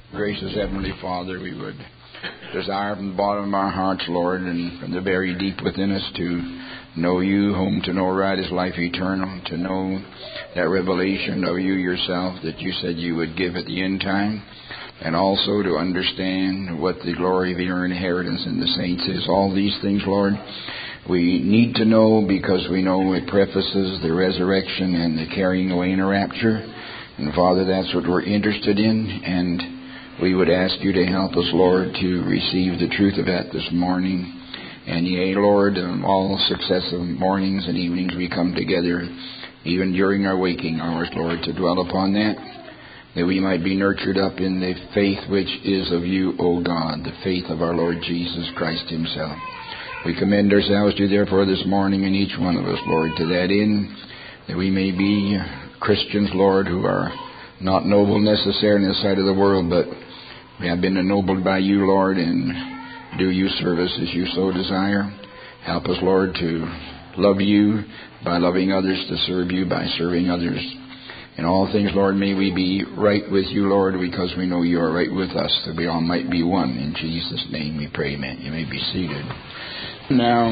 Gracious Heavenly Father, we would desire from the bottom of our hearts, Lord, and from the very deep within us to know you, whom to know right is life eternal, to know that revelation of you yourself that you said you would give at the end time, and also to understand what the glory of your inheritance in the saints is. All these things, Lord, we need to know because we know it prefaces the resurrection and the carrying away in a rapture. And Father, that's what we're interested in, and we would ask you to help us, Lord, to receive the truth of that this morning. And yea, Lord, all successive mornings and evenings we come together, even during our waking hours, Lord, to dwell upon that we might be nurtured up in the faith which is of you, O God, the faith of our Lord Jesus Christ himself. We commend ourselves to you, therefore, this morning, and each one of us, Lord, to that end, that we may be Christians, Lord, who are not noble necessarily in the sight of the world, but we have been ennobled by you, Lord, and do you service as you so desire. Help us, Lord, to love you by loving others, to serve you by serving others. In all things, Lord, may we be right with you, Lord, because we know you are right with us, that we all might be one. In Jesus' name we pray, amen. You may be seated. Now,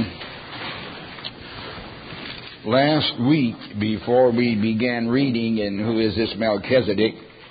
last week, before we began reading in Who is this Melchizedek,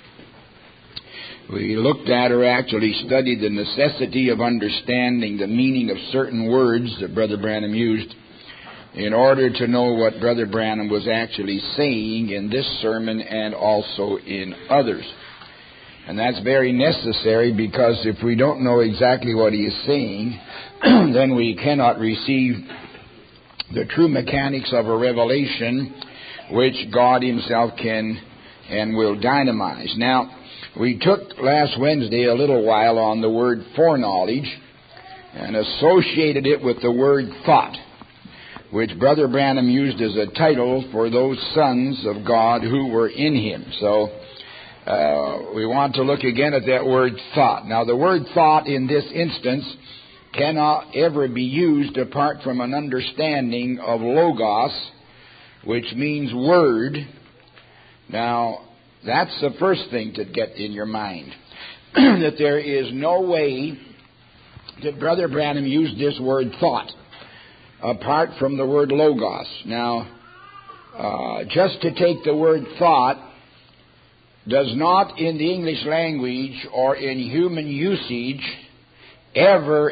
we looked at or actually studied the necessity of understanding the meaning of certain words that Brother Branham used in order to know what Brother Branham was actually saying in this sermon and also in others. And that's very necessary, because if we don't know exactly what he is saying, then we cannot receive the true mechanics of a revelation which God himself can and will dynamize. Now, we took last Wednesday a little while on the word foreknowledge and associated it with the word thought, which Brother Branham used as a title for those sons of God who were in him. So we want to look again at that word thought. Now, the word thought in this instance cannot ever be used apart from an understanding of logos, which means word. Now, that's the first thing to get in your mind, that there is no way that Brother Branham used this word thought apart from the word logos. Now, just to take the word thought does not in the English language or in human usage ever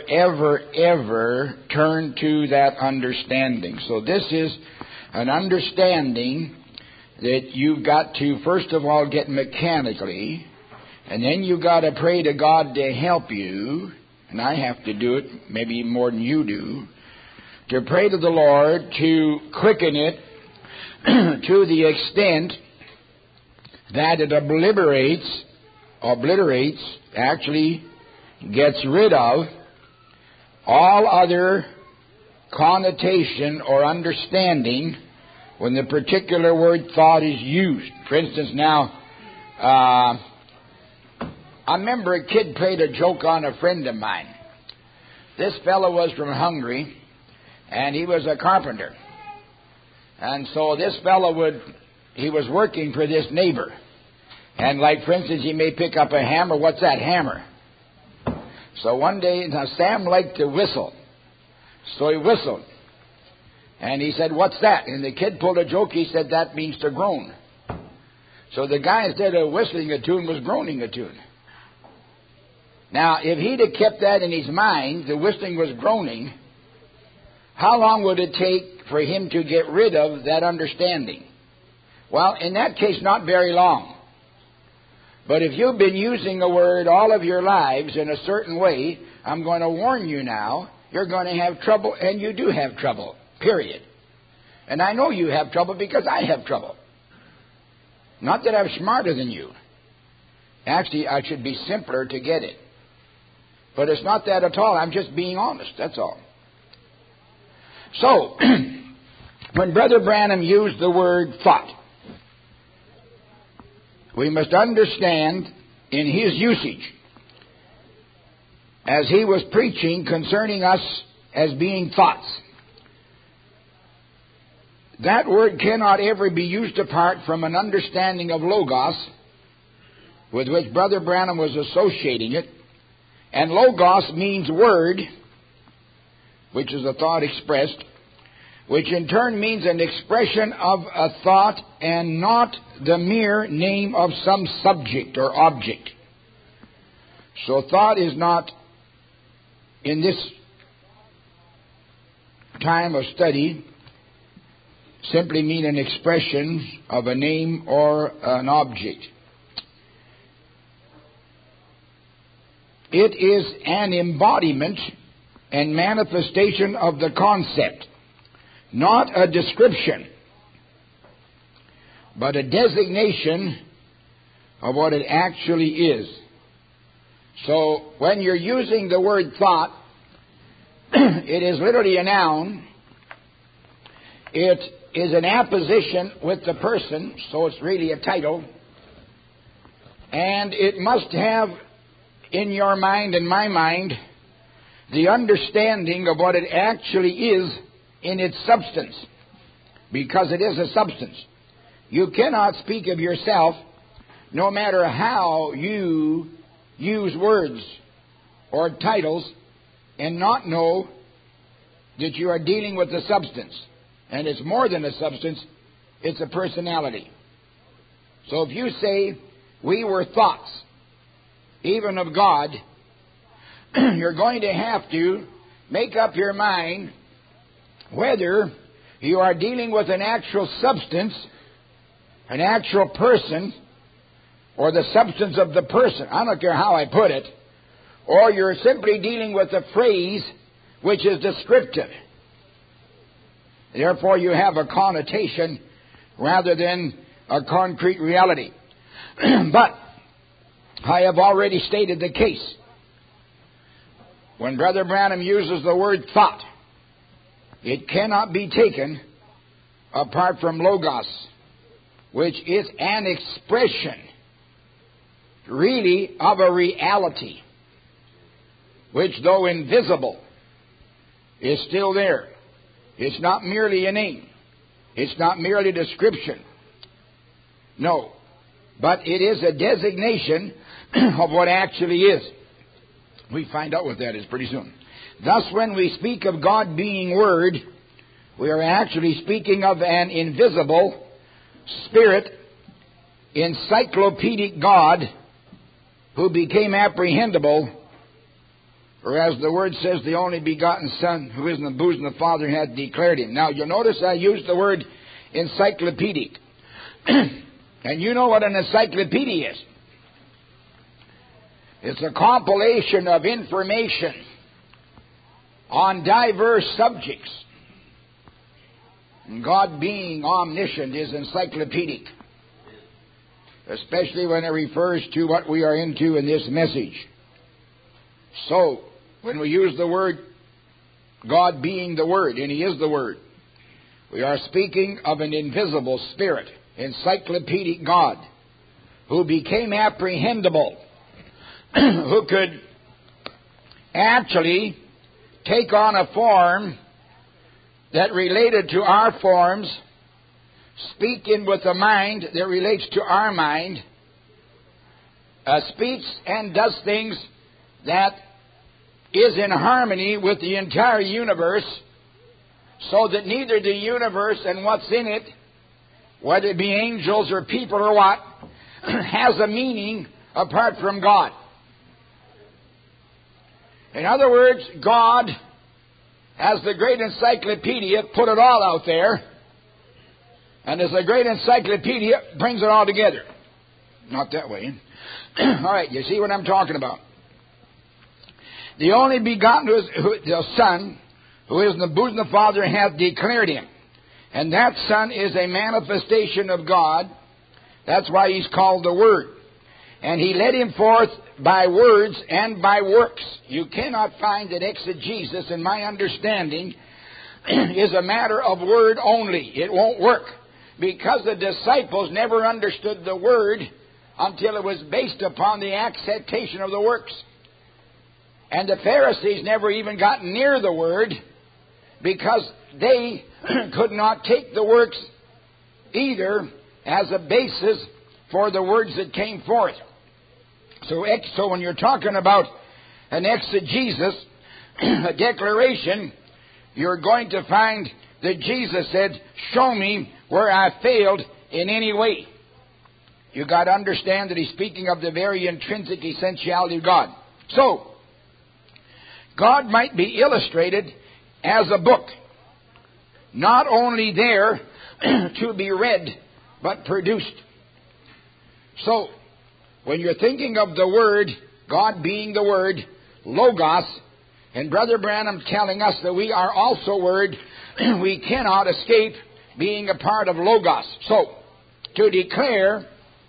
turn to that understanding. So this is an understanding that you've got to, first of all, get mechanically, and then you've got to pray to God to help you, and I have to do it maybe more than you do, to pray to the Lord to quicken it to the extent that it obliterates, actually gets rid of all other connotation or understanding when the particular word thought is used. For instance, now, I remember a kid played a joke on a friend of mine. This fellow was from Hungary, and he was a carpenter. And so this fellow he was working for this neighbor. And like, for instance, he may pick up a hammer. What's that hammer? So one day, now Sam liked to whistle. So he whistled. And he said, "What's that?" And the kid pulled a joke. He said, "That means to groan." So the guy, instead of whistling a tune, was groaning a tune. Now, if he'd have kept that in his mind, the whistling was groaning, how long would it take for him to get rid of that understanding? Well, in that case, not very long. But if you've been using a word all of your lives in a certain way, I'm going to warn you now, you're going to have trouble, and you do have trouble, period. And I know you have trouble because I have trouble. Not that I'm smarter than you. Actually, I should be simpler to get it. But it's not that at all. I'm just being honest, that's all. So, when Brother Branham used the word thought, we must understand in his usage, as he was preaching concerning us as being thoughts, that word cannot ever be used apart from an understanding of logos, with which Brother Branham was associating it. And logos means word, which is a thought expressed, which in turn means an expression of a thought and not the mere name of some subject or object. So thought is not, in this time of study, simply mean an expression of a name or an object. It is an embodiment and manifestation of the concept, not a description, but a designation of what it actually is. So when you're using the word thought, it is literally a noun. It is an apposition with the person, so it's really a title. And it must have, in your mind and my mind, the understanding of what it actually is in its substance, because it is a substance. You cannot speak of yourself, no matter how you use words or titles, and not know that you are dealing with a substance. And it's more than a substance, it's a personality. So if you say, we were thoughts, even of God, you're going to have to make up your mind whether you are dealing with an actual substance, an actual person, or the substance of the person. I don't care how I put it. Or you're simply dealing with a phrase which is descriptive. Therefore, you have a connotation rather than a concrete reality. But I have already stated the case. When Brother Branham uses the word thought, it cannot be taken apart from logos, which is an expression, really, of a reality, which, though invisible, is still there. It's not merely a name. It's not merely a description. No. But it is a designation of what actually is. We find out what that is pretty soon. Thus, when we speak of God being Word, we are actually speaking of an invisible Spirit, encyclopedic God, who became apprehendable, or as the Word says, the only begotten Son, who is in the bosom of the Father, had declared Him. Now, you'll notice I used the word encyclopedic. And you know what an encyclopedia is. It's a compilation of information on diverse subjects. And God, being omniscient, is encyclopedic, especially when it refers to what we are into in this message. So, when we use the word God being the Word, and He is the Word, we are speaking of an invisible Spirit, encyclopedic God, who became apprehendable, who could actually take on a form that related to our forms, speaking with a mind that relates to our mind, speaks and does things that is in harmony with the entire universe, so that neither the universe and what's in it, whether it be angels or people or what, has a meaning apart from God. In other words, God, as the great encyclopedia, put it all out there, and as the great encyclopedia, brings it all together. Not that way. All right, you see what I'm talking about. The only begotten, the Son, who is in the bosom of the Father, hath declared Him. And that Son is a manifestation of God. That's why He's called the Word. And He led Him forth by words and by works. You cannot find that exegesis, in my understanding, is a matter of word only. It won't work. Because the disciples never understood the Word until it was based upon the acceptation of the works. And the Pharisees never even got near the Word because they could not take the works either as a basis for the words that came forth. So when you're talking about an exegesis, a declaration, you're going to find that Jesus said, show me where I failed in any way. You got to understand that he's speaking of the very intrinsic essentiality of God. So, God might be illustrated as a book, not only there to be read, but produced. So, when you're thinking of the Word, God being the Word, Logos, and Brother Branham telling us that we are also Word, we cannot escape being a part of Logos. So, to declare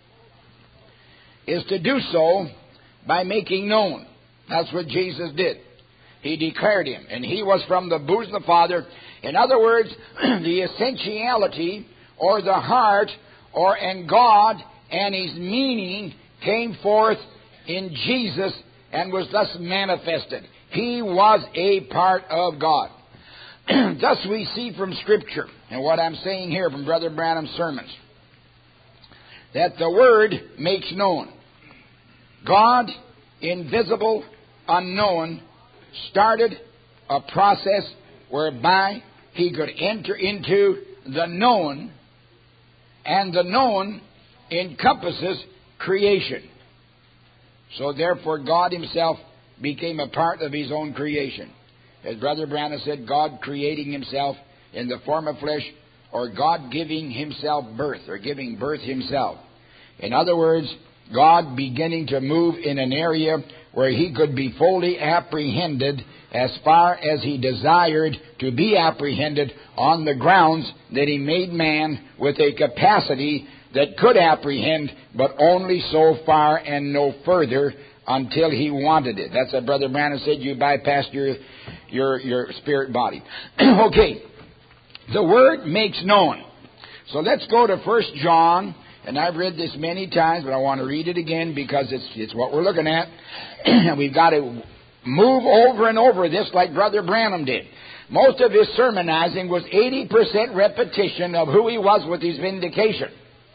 is to do so by making known. That's what Jesus did. He declared him, and he was from the bosom of the Father. In other words, the essentiality or the heart and God and his meaning came forth in Jesus and was thus manifested. He was a part of God. Thus we see from Scripture, and what I'm saying here from Brother Branham's sermons, that the Word makes known. God, invisible, unknown, started a process whereby he could enter into the known, and the known encompasses creation. So therefore God himself became a part of his own creation. As Brother Branham said, God creating himself in the form of flesh, or God giving himself birth, or giving birth himself. In other words, God beginning to move in an area where he could be fully apprehended as far as he desired to be apprehended, on the grounds that he made man with a capacity that could apprehend, but only so far and no further until he wanted it. That's what Brother Branham said, you bypassed your spirit body. Okay, the Word makes known. So let's go to 1 John. And I've read this many times, but I want to read it again because it's what we're looking at. And we've got to move over and over this like Brother Branham did. Most of his sermonizing was 80% repetition of who he was with his vindication.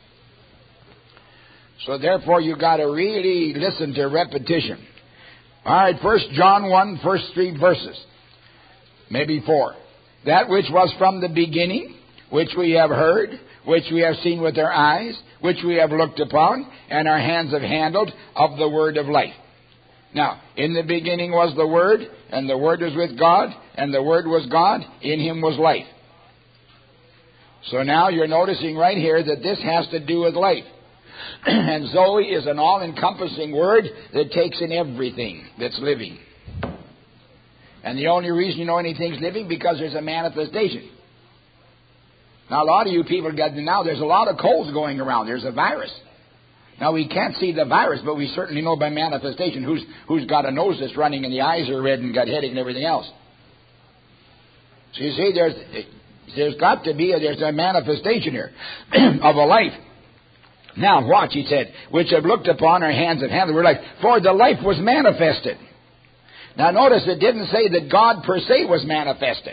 So therefore you've got to really listen to repetition. All right, 1 John 1, first 3 verses. Maybe 4. That which was from the beginning, which we have heard, which we have seen with our eyes, which we have looked upon, and our hands have handled, of the Word of life. Now, in the beginning was the Word, and the Word was with God, and the Word was God, in him was life. So now you're noticing right here that this has to do with life. And Zoe is an all-encompassing word that takes in everything that's living. And the only reason you know anything's living because there's a manifestation. Now, a lot of you people there's a lot of colds going around. There's a virus. Now, we can't see the virus, but we certainly know by manifestation who's got a nose that's running and the eyes are red and got headache and everything else. So you see, there's got to be there's a manifestation here of a life. Now, watch, he said, which have looked upon our hands and handled the word of life. For the life was manifested. Now, notice it didn't say that God per se was manifested.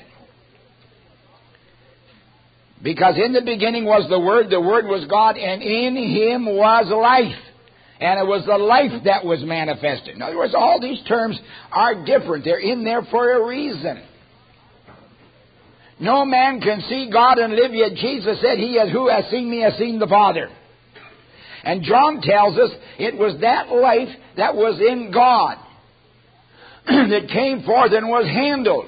Because in the beginning was the Word was God, and in him was life. And it was the life that was manifested. In other words, all these terms are different. They're in there for a reason. No man can see God and live, yet Jesus said, who has seen me has seen the Father. And John tells us it was that life that was in God that came forth and was handled.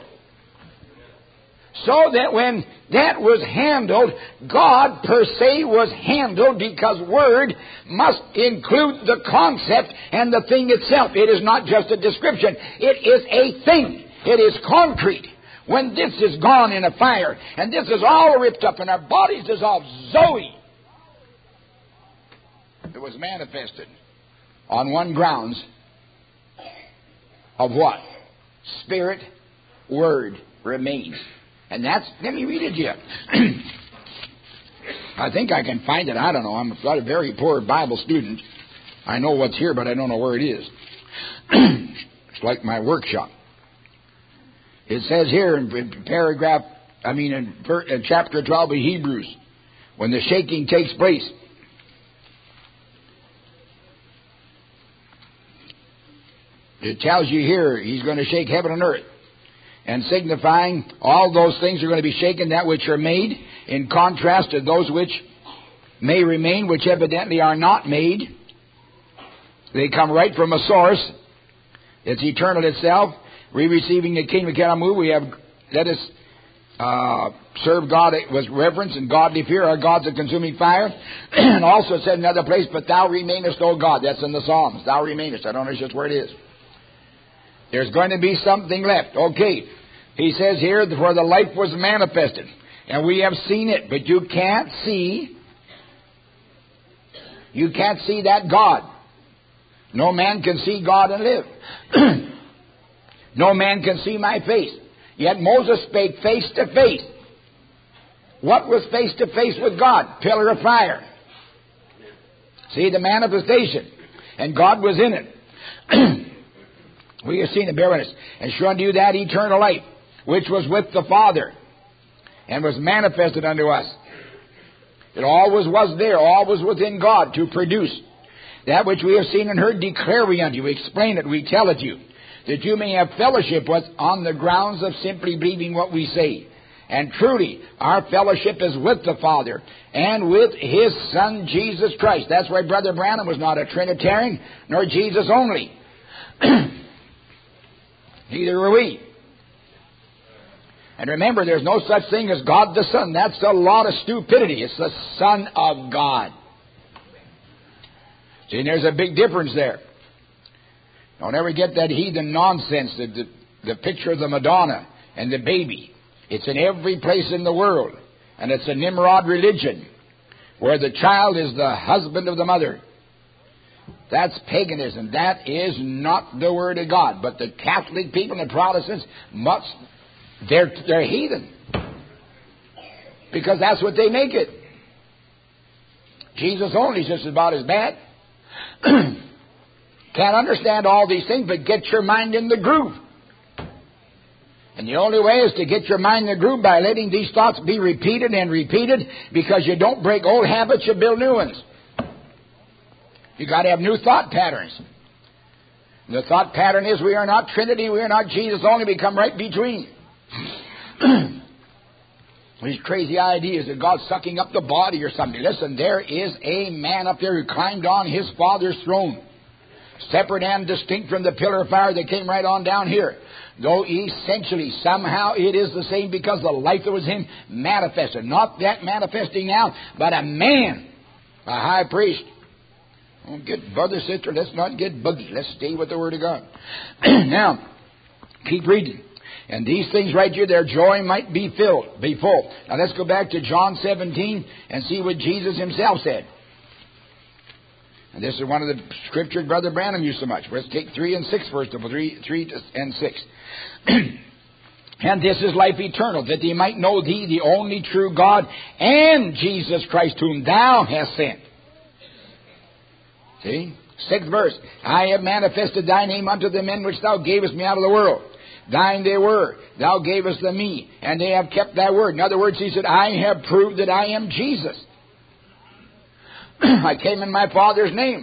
So that when that was handled, God per se was handled, because Word must include the concept and the thing itself. It is not just a description. It is a thing. It is concrete. When this is gone in a fire, and this is all ripped up and our bodies dissolved, Zoe, it was manifested on one grounds of what? Spirit, Word remains. And that's, let me read it to you. I think I can find it. I don't know. I'm a very poor Bible student. I know what's here, but I don't know where it is. It's like my workshop. It says here in chapter 12 of Hebrews, when the shaking takes place, It tells you here He's going to shake heaven and earth. And signifying all those things are going to be shaken, that which are made, in contrast to those which may remain, which evidently are not made. They come right from a source. It's eternal itself. We receiving the kingdom cannot move. We have, let us serve God with reverence and godly fear. Our God's a consuming fire. And also it said in another place, but thou remainest, O God. That's in the Psalms. Thou remainest. I don't know just where it is. There's going to be something left. Okay. He says here, for the life was manifested. And we have seen it. But you can't see that God. No man can see God and live. No man can see my face. Yet Moses spake face to face. What was face to face with God? Pillar of fire. See the manifestation. And God was in it. We have seen it, bear witness. And showed unto you that eternal life, which was with the Father, and was manifested unto us. It always was there, always within God to produce. That which we have seen and heard declare we unto you. We explain it, we tell it to you, that you may have fellowship with on the grounds of simply believing what we say. And truly, our fellowship is with the Father and with His Son, Jesus Christ. That's why Brother Branham was not a Trinitarian, nor Jesus only. Neither were we. And remember, there's no such thing as God the Son. That's a lot of stupidity. It's the Son of God. See, and there's a big difference there. Don't ever get that heathen nonsense, the picture of the Madonna and the baby. It's in every place in the world. And it's a Nimrod religion, where the child is the husband of the mother. That's paganism. That is not the Word of God. But the Catholic people and the Protestants they're heathen. Because that's what they make it. Jesus only is just about as bad. Can't understand all these things, but get your mind in the groove. And the only way is to get your mind in the groove by letting these thoughts be repeated and repeated, because you don't break old habits, you build new ones. You got to have new thought patterns. The thought pattern is we are not Trinity, we are not Jesus only, we come right between. These crazy ideas that God's sucking up the body or something. Listen, there is a man up there who climbed on His Father's throne, separate and distinct from the pillar of fire that came right on down here. Though essentially, somehow it is the same, because the life that was Him manifested. Not that manifesting now, but a man, a high priest. Don't get, brother, sister, let's not get buggy. Let's stay with the Word of God. Now, keep reading. And these things right here, their joy might be full. Now let's go back to John 17 and see what Jesus Himself said. And this is one of the scriptures Brother Branham used so much. Let's take 3 and 6 first of all. 3 and 6. And this is life eternal, that they might know Thee, the only true God, and Jesus Christ, whom Thou hast sent. See? 6th verse. I have manifested Thy name unto the men which Thou gavest me out of the world. Thine they were. Thou gavest them me. And they have kept Thy word. In other words, He said, I have proved that I am Jesus. I came in my Father's name.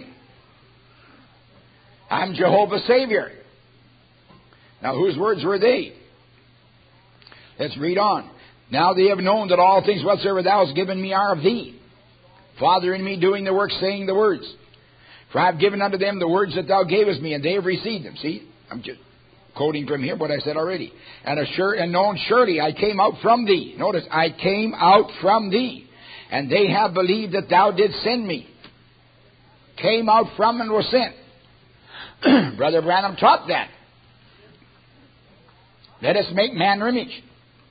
I'm Jehovah's Savior. Now, whose words were they? Let's read on. Now they have known that all things whatsoever Thou hast given me are of Thee. Father in me doing the work, saying the words. For I have given unto them the words that Thou gavest me, and they have received them. See, I'm just quoting from here what I said already. And known surely I came out from Thee. Notice, I came out from Thee. And they have believed that Thou didst send me. Came out from and was sent. Brother Branham taught that. Let us make man in our image.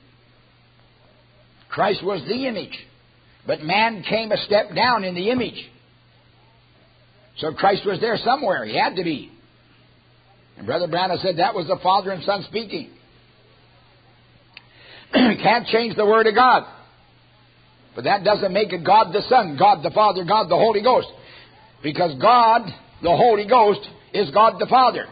Christ was the image. But man came a step down in the image. So Christ was there somewhere. He had to be. And Brother Branham said that was the Father and Son speaking. Can't change the Word of God. But that doesn't make it God the Son, God the Father, God the Holy Ghost. Because God, the Holy Ghost, is God the Father.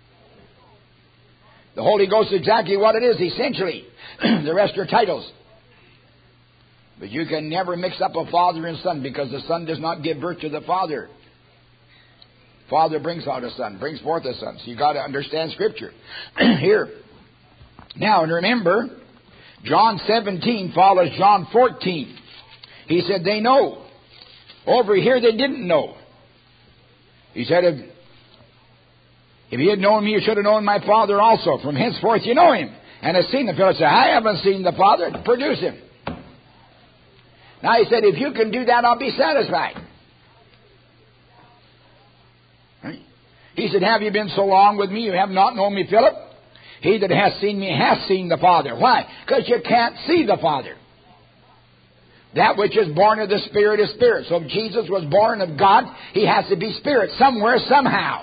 The Holy Ghost is exactly what it is, essentially. The rest are titles. But you can never mix up a Father and Son, because the Son does not give birth to the Father. Father brings out a son, brings forth a son. So you got to understand Scripture here. Now, and remember, John 17 follows John 14. He said they know. Over here they didn't know. He said, if you had known me, you should have known my Father also. From henceforth you know him, and have seen him. Philip said, I haven't seen the Father. Produce him. Now he said, if you can do that, I'll be satisfied. Right? He said, have you been so long with me, you have not known me, Philip? He that has seen me has seen the Father. Why? Because you can't see the Father. That which is born of the Spirit is Spirit. So if Jesus was born of God, he has to be Spirit somewhere, somehow.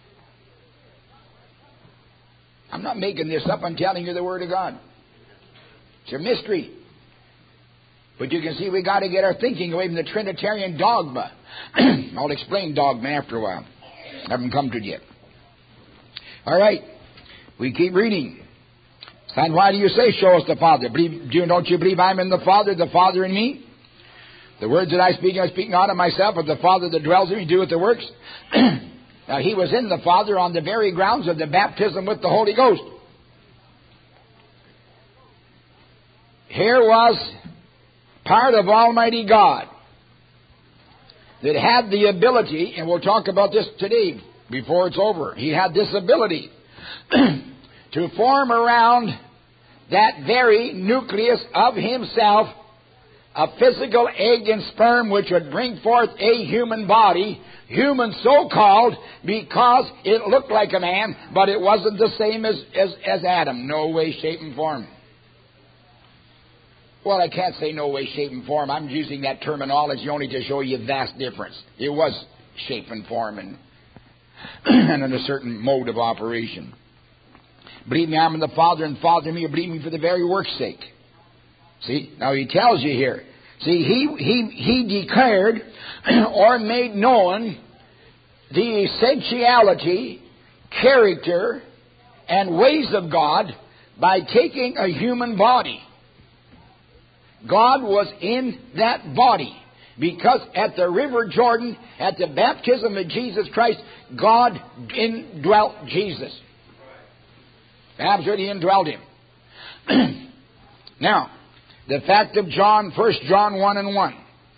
I'm not making this up. I'm telling you the Word of God. It's a mystery. But you can see we got to get our thinking away from the Trinitarian dogma. I'll explain dogma after a while. I haven't come to it yet. All right. We keep reading. And why do you say, show us the Father? Don't you believe I'm in the Father in me? The words that I speak not of myself, but the Father that dwells in me doeth the works. Now, he was in the Father on the very grounds of the baptism with the Holy Ghost. Here was part of Almighty God that had the ability, and we'll talk about this today before it's over. He had this ability to form around that very nucleus of himself a physical egg and sperm which would bring forth a human body, human so-called, because it looked like a man, but it wasn't the same as Adam. No way, shape, and form. Well, I can't say no way, shape, and form. I'm using that terminology only to show you vast difference. It was shape and form and in a certain mode of operation. Believe me, I'm in the Father, and Father in me. Believe me for the very work's sake. See, now he tells you here. See, he declared or made known the essentiality, character, and ways of God by taking a human body. God was in that body because at the River Jordan, at the baptism of Jesus Christ, God indwelt Jesus. Absolutely indwelt him. Now, the fact of 1 John 1 and 1.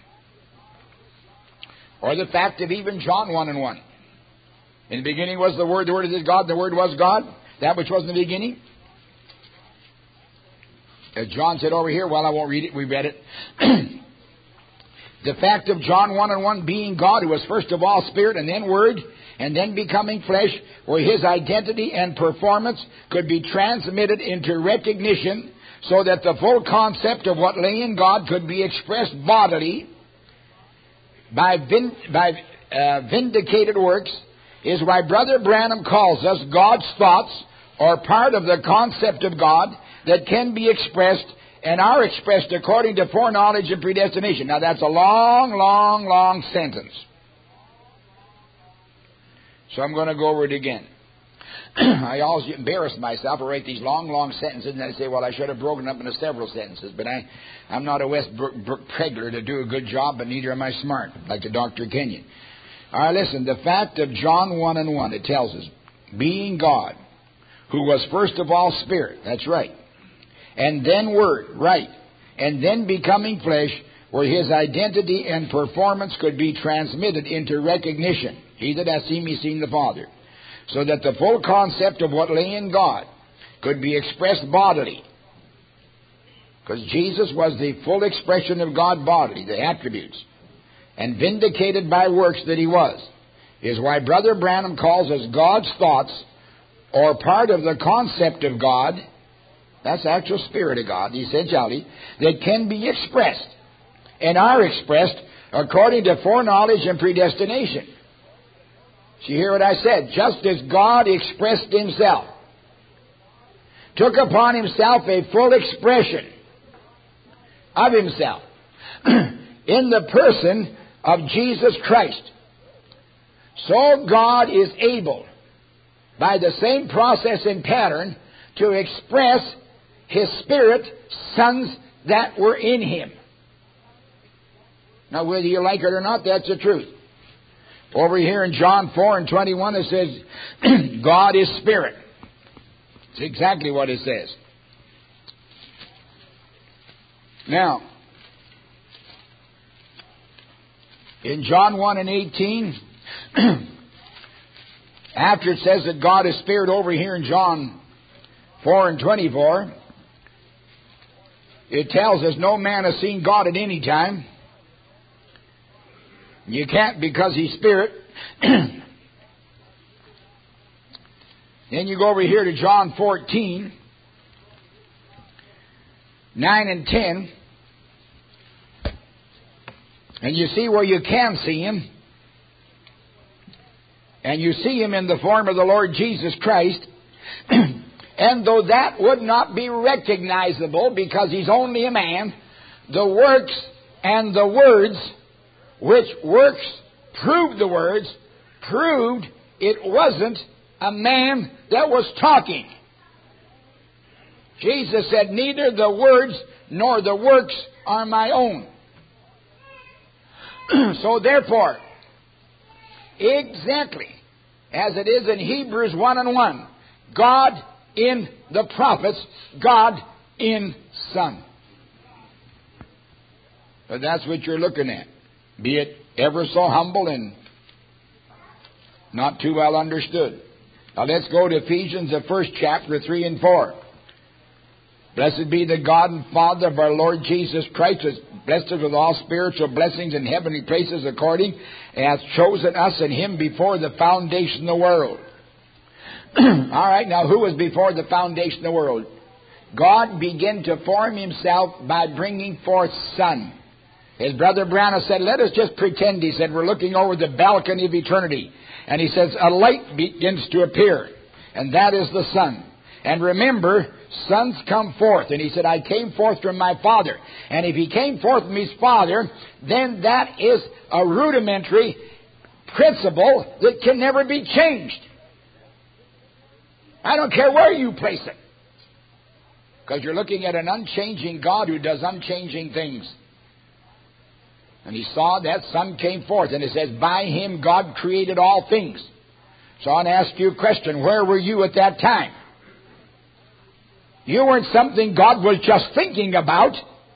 Or the fact of even John 1 and 1. In the beginning was the Word is God, the Word was God. That which was in the beginning. As John said over here, well, I won't read it, we read it. The fact of John 1 and 1 being God, who was first of all Spirit and then Word, and then becoming flesh, where his identity and performance could be transmitted into recognition so that the full concept of what lay in God could be expressed bodily by vindicated works, is why Brother Branham calls us God's thoughts, or part of the concept of God that can be expressed and are expressed according to foreknowledge and predestination. Now that's a long sentence. So I'm going to go over it again. I always embarrass myself to write these long sentences, and I say, well, I should have broken up into several sentences, but I'm not a Westbrook Pregler to do a good job, but neither am I smart, like the Dr. Kenyon. All right, listen, the fact of John 1 and 1, it tells us, being God, who was first of all Spirit, that's right, and then Word, right, and then becoming flesh, where his identity and performance could be transmitted into recognition. He that hath seen me, seen the Father. So that the full concept of what lay in God could be expressed bodily. Because Jesus was the full expression of God bodily, the attributes. And vindicated by works that he was. Is why Brother Branham calls us God's thoughts, or part of the concept of God. That's the actual Spirit of God, the essentiality, that can be expressed and are expressed according to foreknowledge and predestination. So you hear what I said? Just as God expressed himself, took upon himself a full expression of himself in the person of Jesus Christ, so God is able, by the same process and pattern, to express his Spirit, sons that were in him. Now, whether you like it or not, that's the truth. Over here in John 4:21 it says, God is spirit. It's exactly what it says. Now, in John 1:18, after it says that God is spirit over here in John 4:24, it tells us no man has seen God at any time. You can't because He's spirit. Then you go over here to John 14, 9 and 10, and you see where you can see Him. And you see Him in the form of the Lord Jesus Christ. And though that would not be recognizable because He's only a man, the works and the words, which works proved the words, proved it wasn't a man that was talking. Jesus said, neither the words nor the works are my own. So therefore, exactly as it is in Hebrews 1:1, God in the prophets, God in Son. But that's what you're looking at. Be it ever so humble and not too well understood. Now let's go to Ephesians, the first chapter, 3 and 4. Blessed be the God and Father of our Lord Jesus Christ, who has blessed us with all spiritual blessings in heavenly places according as chosen us in Him before the foundation of the world. All right, now who was before the foundation of the world? God began to form Himself by bringing forth Son. His brother Branham said, let us just pretend, he said, we're looking over the balcony of eternity. And he says, a light begins to appear, and that is the Son. And remember, sons come forth. And he said, I came forth from my Father. And if He came forth from His Father, then that is a rudimentary principle that can never be changed. I don't care where you place it. Because you're looking at an unchanging God who does unchanging things. And He saw that Son came forth. And it says, by Him God created all things. So I want to ask you a question. Where were you at that time? You weren't something God was just thinking about.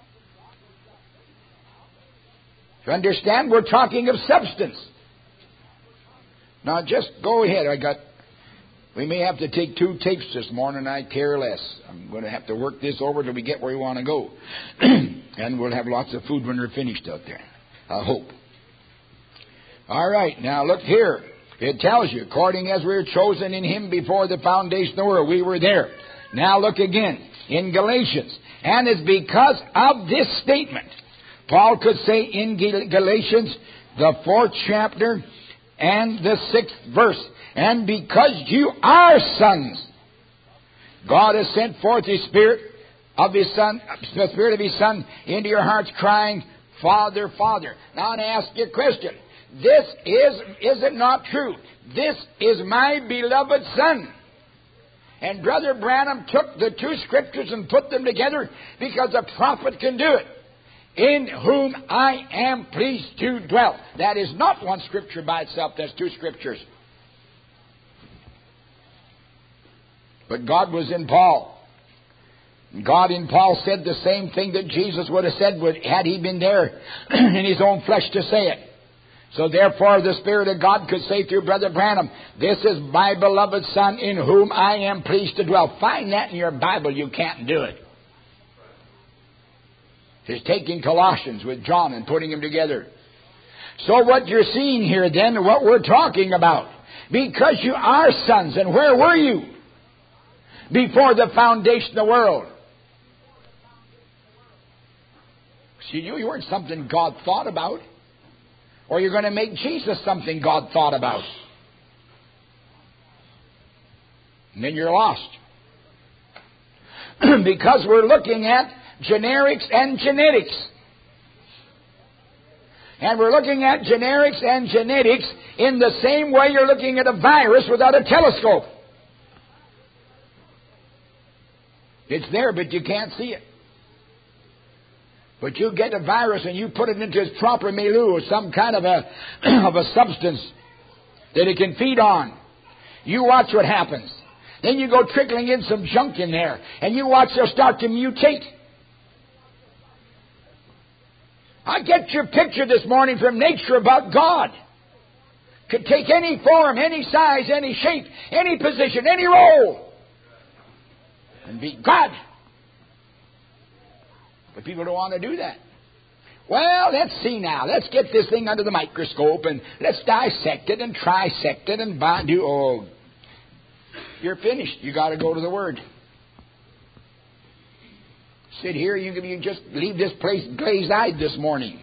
You understand? We're talking of substance. Now just go ahead. We may have to take 2 tapes this morning. I care less. I'm going to have to work this over till we get where we want to go. And we'll have lots of food when we're finished out there. I hope. All right. Now look here. It tells you, according as we were chosen in Him before the foundation of the world, we were there. Now look again in Galatians. And it's because of this statement, Paul could say in Galatians, the 4th chapter and the 6th verse, and because you are sons, God has sent forth His Spirit of His Son, the Spirit of His Son into your hearts, crying, Father, Father. Now I want to ask you a question. Is it not true? This is my beloved Son. And Brother Branham took the 2 scriptures and put them together because a prophet can do it. In whom I am pleased to dwell. That is not one scripture by itself. That's 2 scriptures. But God was in Paul. God in Paul said the same thing that Jesus would have said had He been there in His own flesh to say it. So therefore the Spirit of God could say through Brother Branham, this is my beloved Son in whom I am pleased to dwell. Find that in your Bible. You can't do it. He's taking Colossians with John and putting them together. So what you're seeing here then, what we're talking about, because you are sons, and where were you before the foundation of the world? See, you weren't something God thought about. Or you're going to make Jesus something God thought about. And then you're lost. Because we're looking at generics and genetics. And we're looking at generics and genetics in the same way you're looking at a virus without a telescope. It's there, but you can't see it. But you get a virus and you put it into its proper milieu or some kind of a substance, that it can feed on. You watch what happens. Then you go trickling in some junk in there, and you watch they'll start to mutate. I get your picture this morning from nature about God. Could take any form, any size, any shape, any position, any role, and be God. But people don't want to do that. Well, let's see now. Let's get this thing under the microscope and let's dissect it and trisect it and do. Oh, you're finished. You got to go to the Word. Sit here. You just leave this place glazed-eyed this morning.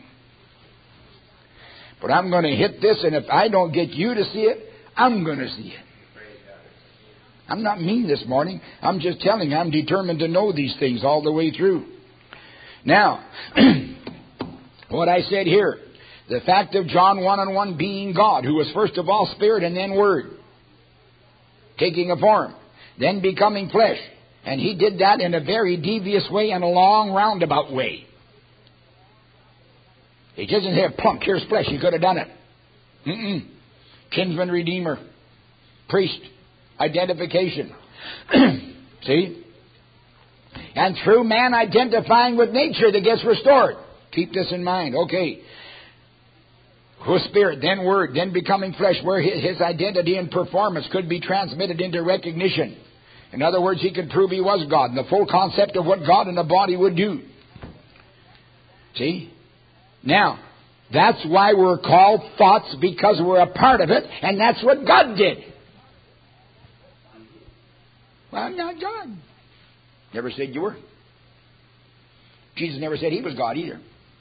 But I'm going to hit this, and if I don't get you to see it, I'm going to see it. I'm not mean this morning. I'm just telling you, I'm determined to know these things all the way through. Now, what I said here, the fact of John 1:1 being God, who was first of all Spirit and then Word, taking a form, then becoming flesh. And He did that in a very devious way and a long roundabout way. He doesn't say, plunk, here's flesh. He could have done it. Kinsman, Redeemer, priest, identification. See? And through man identifying with nature that gets restored. Keep this in mind. Okay. Who Spirit, then Word, then becoming flesh, where his identity and performance could be transmitted into recognition. In other words, He could prove He was God and the full concept of what God in the body would do. See? Now, that's why we're called thoughts, because we're a part of it, and that's what God did. Well, I'm not God. Never said you were. Jesus never said He was God either.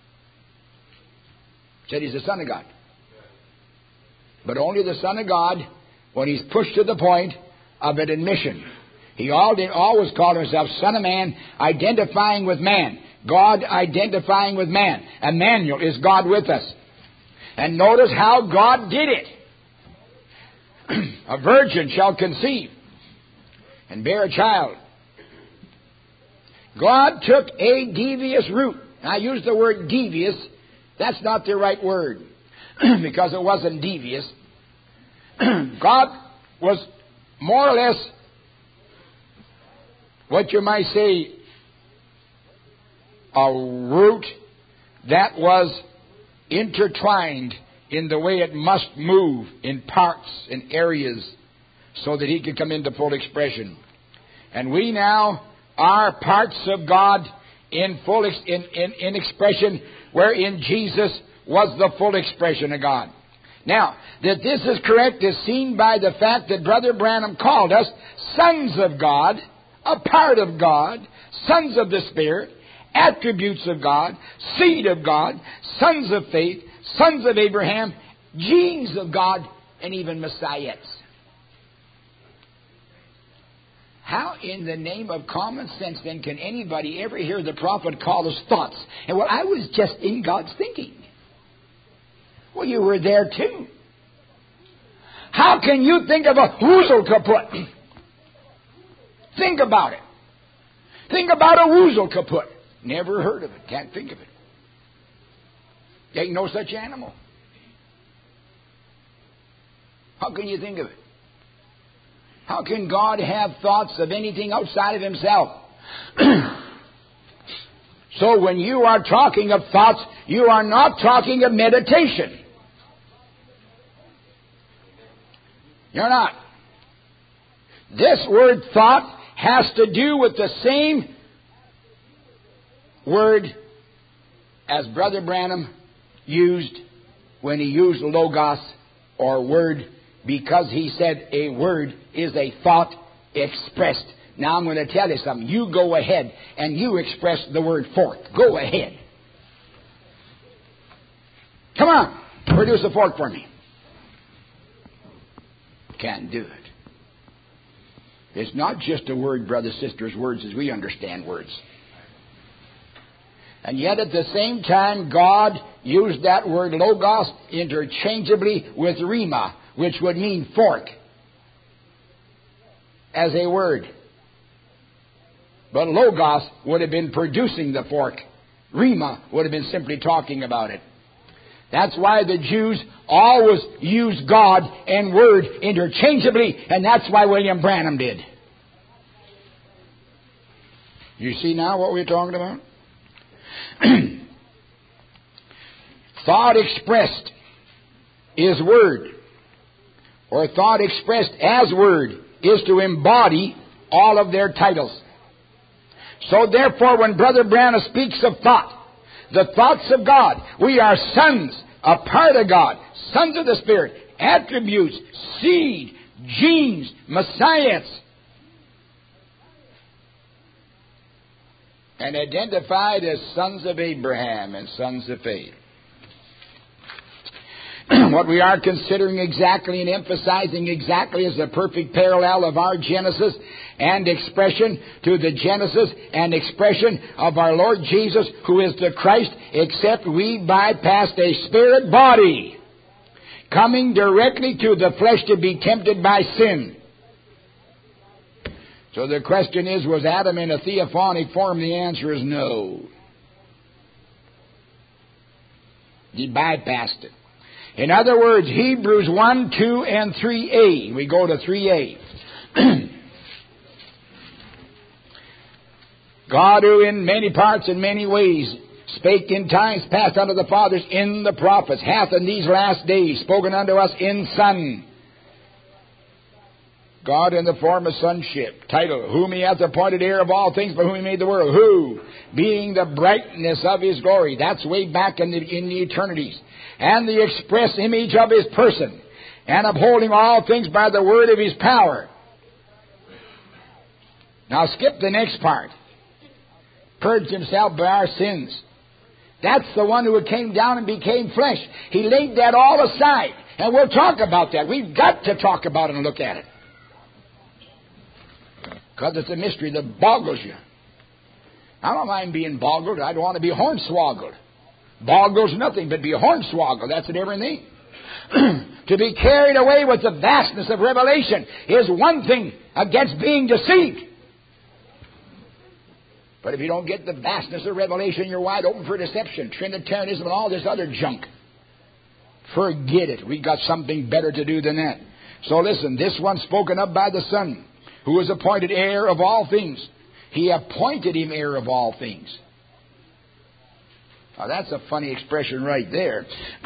Said He's the Son of God. But only the Son of God when He's pushed to the point of an admission. He always called Himself Son of Man, identifying with man. God identifying with man. Emmanuel is God with us. And notice how God did it. A virgin shall conceive and bear a child. God took a devious route. I use the word devious. That's not the right word because it wasn't devious. God was more or less what you might say a route that was intertwined in the way it must move in parts and areas so that He could come into full expression. And we now are parts of God in full in expression, wherein Jesus was the full expression of God. Now, that this is correct is seen by the fact that Brother Branham called us sons of God, a part of God, sons of the Spirit, attributes of God, seed of God, sons of faith, sons of Abraham, genes of God, and even messiahs. How in the name of common sense then can anybody ever hear the prophet call us thoughts? And well, I was just in God's thinking. Well, you were there too. How can you think of a woozle kaput? Think about it. Think about a woozle kaput. Never heard of it. Can't think of it. There ain't no such animal. How can you think of it? How can God have thoughts of anything outside of Himself? So when you are talking of thoughts, you are not talking of meditation. You're not. This word thought has to do with the same word as Brother Branham used when he used logos or word, because he said a word is a thought expressed. Now I'm going to tell you something. You go ahead and you express the word fork. Go ahead. Come on. Produce a fork for me. Can't do it. It's not just a word, brothers, sisters, words as we understand words. And yet at the same time, God used that word logos interchangeably with rhema, which would mean fork, as a word. But logos would have been producing the fork. Rhema would have been simply talking about it. That's why the Jews always used God and Word interchangeably, and that's why William Branham did. You see now what we're talking about? Thought expressed is Word, or thought expressed as Word, is to embody all of their titles. So therefore, when Brother Branham speaks of thought, the thoughts of God, we are sons, a part of God, sons of the Spirit, attributes, seed, genes, messiahs, and identified as sons of Abraham and sons of faith. What we are considering exactly and emphasizing exactly is the perfect parallel of our Genesis and expression to the Genesis and expression of our Lord Jesus, who is the Christ, except we bypassed a spirit body, coming directly to the flesh to be tempted by sin. So the question is, was Adam in a theophanic form? The answer is no. He bypassed it. In other words, Hebrews 1, 2, and 3a. We go to 3a. God, who in many parts and many ways spake in times past unto the fathers in the prophets, hath in these last days spoken unto us in Son. God in the form of sonship. Title, whom he hath appointed heir of all things, by whom he made the world. Who, being the brightness of his glory, that's way back in the eternities, and the express image of his person, and upholding all things by the word of his power. Now skip the next part. Purged himself by our sins. That's the one who came down and became flesh. He laid that all aside. And we'll talk about that. We've got to talk about it and look at it. Because it's a mystery that boggles you. I don't mind being boggled. I don't want to be hornswoggled. Boggles nothing but be hornswoggled. That's a different thing. To be carried away with the vastness of revelation is one thing against being deceived. But if you don't get the vastness of revelation, you're wide open for deception, Trinitarianism, and all this other junk. Forget it. We've got something better to do than that. So listen, this one spoken of by the Son, who was appointed heir of all things. He appointed him heir of all things. Now that's a funny expression right there.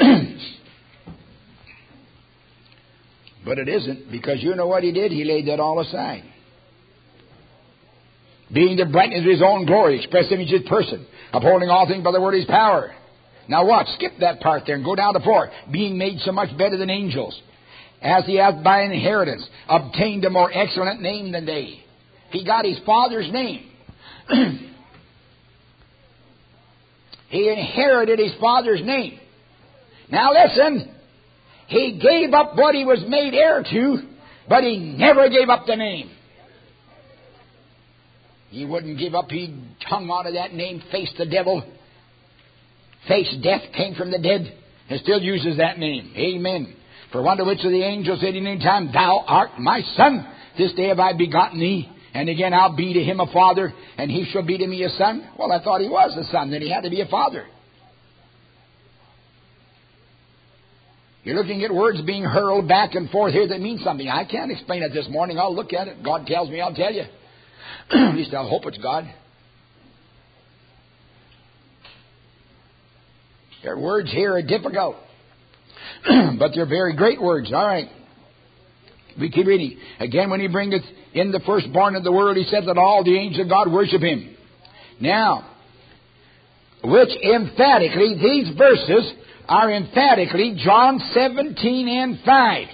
But it isn't, because you know what he did? He laid that all aside. Being the brightness of his own glory, express image of his person, upholding all things by the word of his power. Now watch, skip that part there and go down to 4. Being made so much better than angels, as he hath by inheritance obtained a more excellent name than they. He got his Father's name. He inherited his Father's name. Now listen, he gave up what he was made heir to, but he never gave up the name. He wouldn't give up. He hung on to that name, faced the devil, faced death, came from the dead, and still uses that name. Amen. For unto which of the angels said in any time, Thou art my Son, this day have I begotten thee. And again, I'll be to him a father, and he shall be to me a son. Well, I thought he was a son, then he had to be a father. You're looking at words being hurled back and forth here that mean something. I can't explain it this morning. I'll look at it. God tells me, I'll tell you. At least I'll hope it's God. Their words here are difficult, but they're very great words. All right. We keep reading. Again, when he bringeth in the firstborn of the world, he said that all the angels of God worship him. Now, which emphatically, these verses are emphatically John 17 and 5.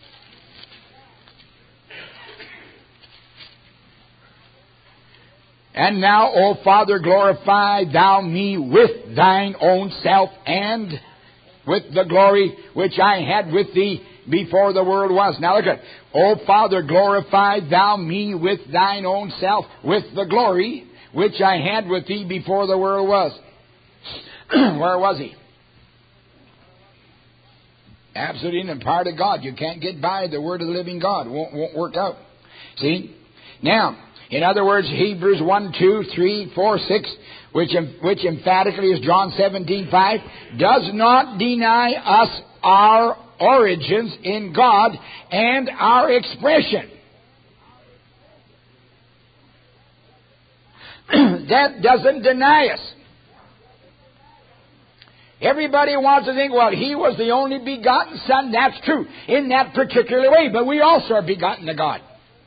And now, O Father, glorify thou me with thine own self, and with the glory which I had with thee before the world was. Now look at it. O Father, glorify thou me with thine own self, with the glory which I had with thee before the world was. Where was he? Absolutely in the part of God. You can't get by the word of the living God. Won't work out. See? Now, In other words, Hebrews 1, 2, 3, 4, 6, which emphatically is John 17:5, does not deny us our origins in God and our expression. That doesn't deny us. Everybody wants to think, well, He was the only begotten Son. That's true in that particular way, but we also are begotten of God.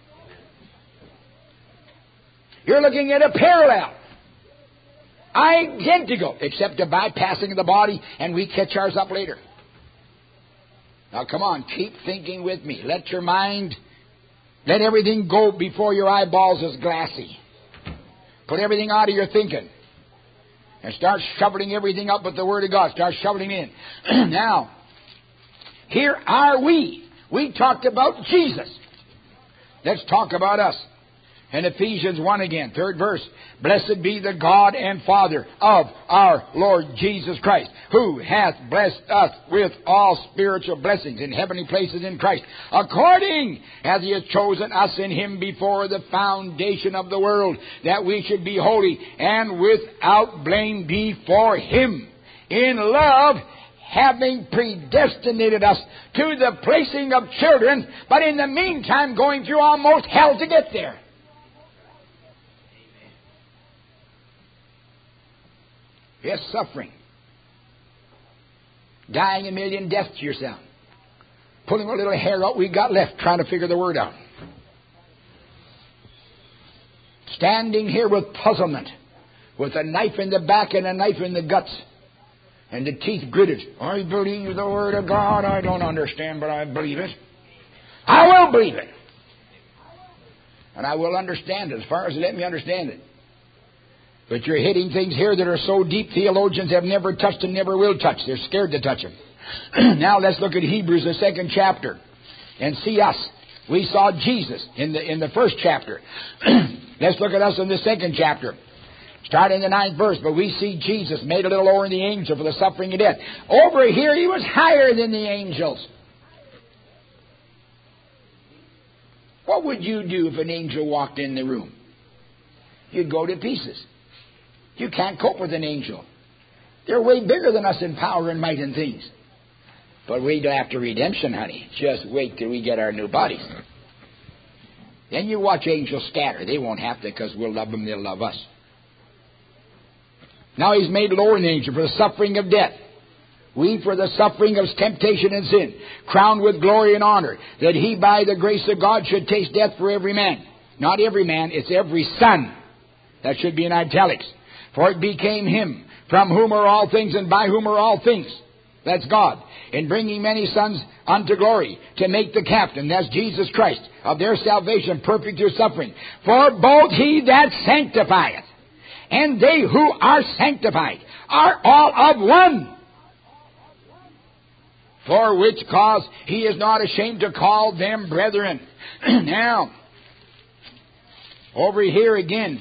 You're looking at a parallel. Identical, except the bypassing of the body, and we catch ours up later. Now come on, keep thinking with me. Let your mind, let everything go before your eyeballs as glassy. Put everything out of your thinking. And start shoveling everything up with the Word of God. Start shoveling in. Now, here are we. We talked about Jesus. Let's talk about us. And Ephesians 1 again, 3rd verse. Blessed be the God and Father of our Lord Jesus Christ, who hath blessed us with all spiritual blessings in heavenly places in Christ, according as He has chosen us in Him before the foundation of the world, that we should be holy and without blame before Him. In love, having predestinated us to the placing of children, but in the meantime going through almost hell to get there. Yes, suffering. Dying a million deaths to yourself. Pulling a little hair out we got left, trying to figure the word out. Standing here with puzzlement, with a knife in the back and a knife in the guts, and the teeth gritted. I believe the Word of God. I don't understand, but I believe it. I will believe it. And I will understand it as far as let me understand it. But you're hitting things here that are so deep theologians have never touched and never will touch. They're scared to touch them. Now let's look at Hebrews, the 2nd chapter, and see us. We saw Jesus in the 1st chapter. Let's look at us in the 2nd chapter. Start in the 9th verse. But we see Jesus made a little lower than the angel for the suffering of death. Over here He was higher than the angels. What would you do if an angel walked in the room? You'd go to pieces. You can't cope with an angel. They're way bigger than us in power and might and things. But wait after redemption, honey. Just wait till we get our new bodies. Then you watch angels scatter. They won't have to because we'll love them, they'll love us. Now He's made lower than the angel for the suffering of death. We for the suffering of temptation and sin, crowned with glory and honor, that He by the grace of God should taste death for every man. Not every man, it's every son. That should be in italics. For it became Him, from whom are all things and by whom are all things. That's God. In bringing many sons unto glory, to make the captain, that's Jesus Christ, of their salvation perfect through suffering. For both He that sanctifieth and they who are sanctified are all of one. For which cause He is not ashamed to call them brethren. Now, over here again,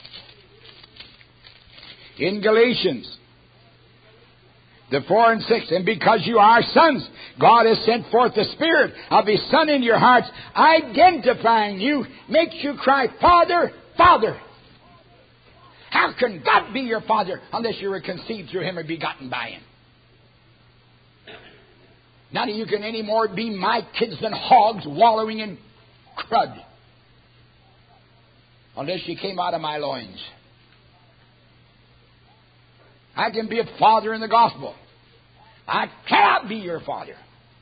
in Galatians, the 4 and 6, and because you are sons, God has sent forth the Spirit of His Son in your hearts, identifying you, makes you cry, Father, Father. How can God be your Father unless you were conceived through Him or begotten by Him? None of you can any more be my kids than hogs wallowing in crud, unless you came out of my loins. I can be a father in the gospel. I cannot be your father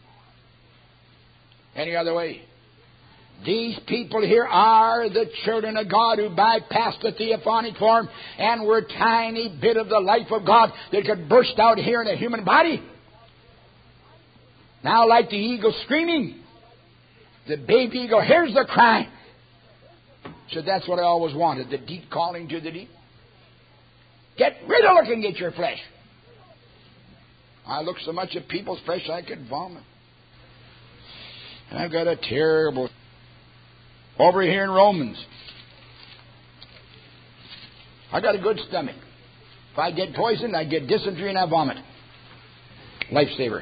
any other way. These people here are the children of God who bypassed the theophanic form and were a tiny bit of the life of God that could burst out here in a human body. Now, like the eagle screaming, the baby eagle hears the cry. So that's what I always wanted, the deep calling to the deep. Get rid of looking at your flesh. I look so much at people's flesh I could vomit. I've got a terrible... Over here in Romans, I got a good stomach. If I get poisoned, I get dysentery and I vomit. Lifesaver.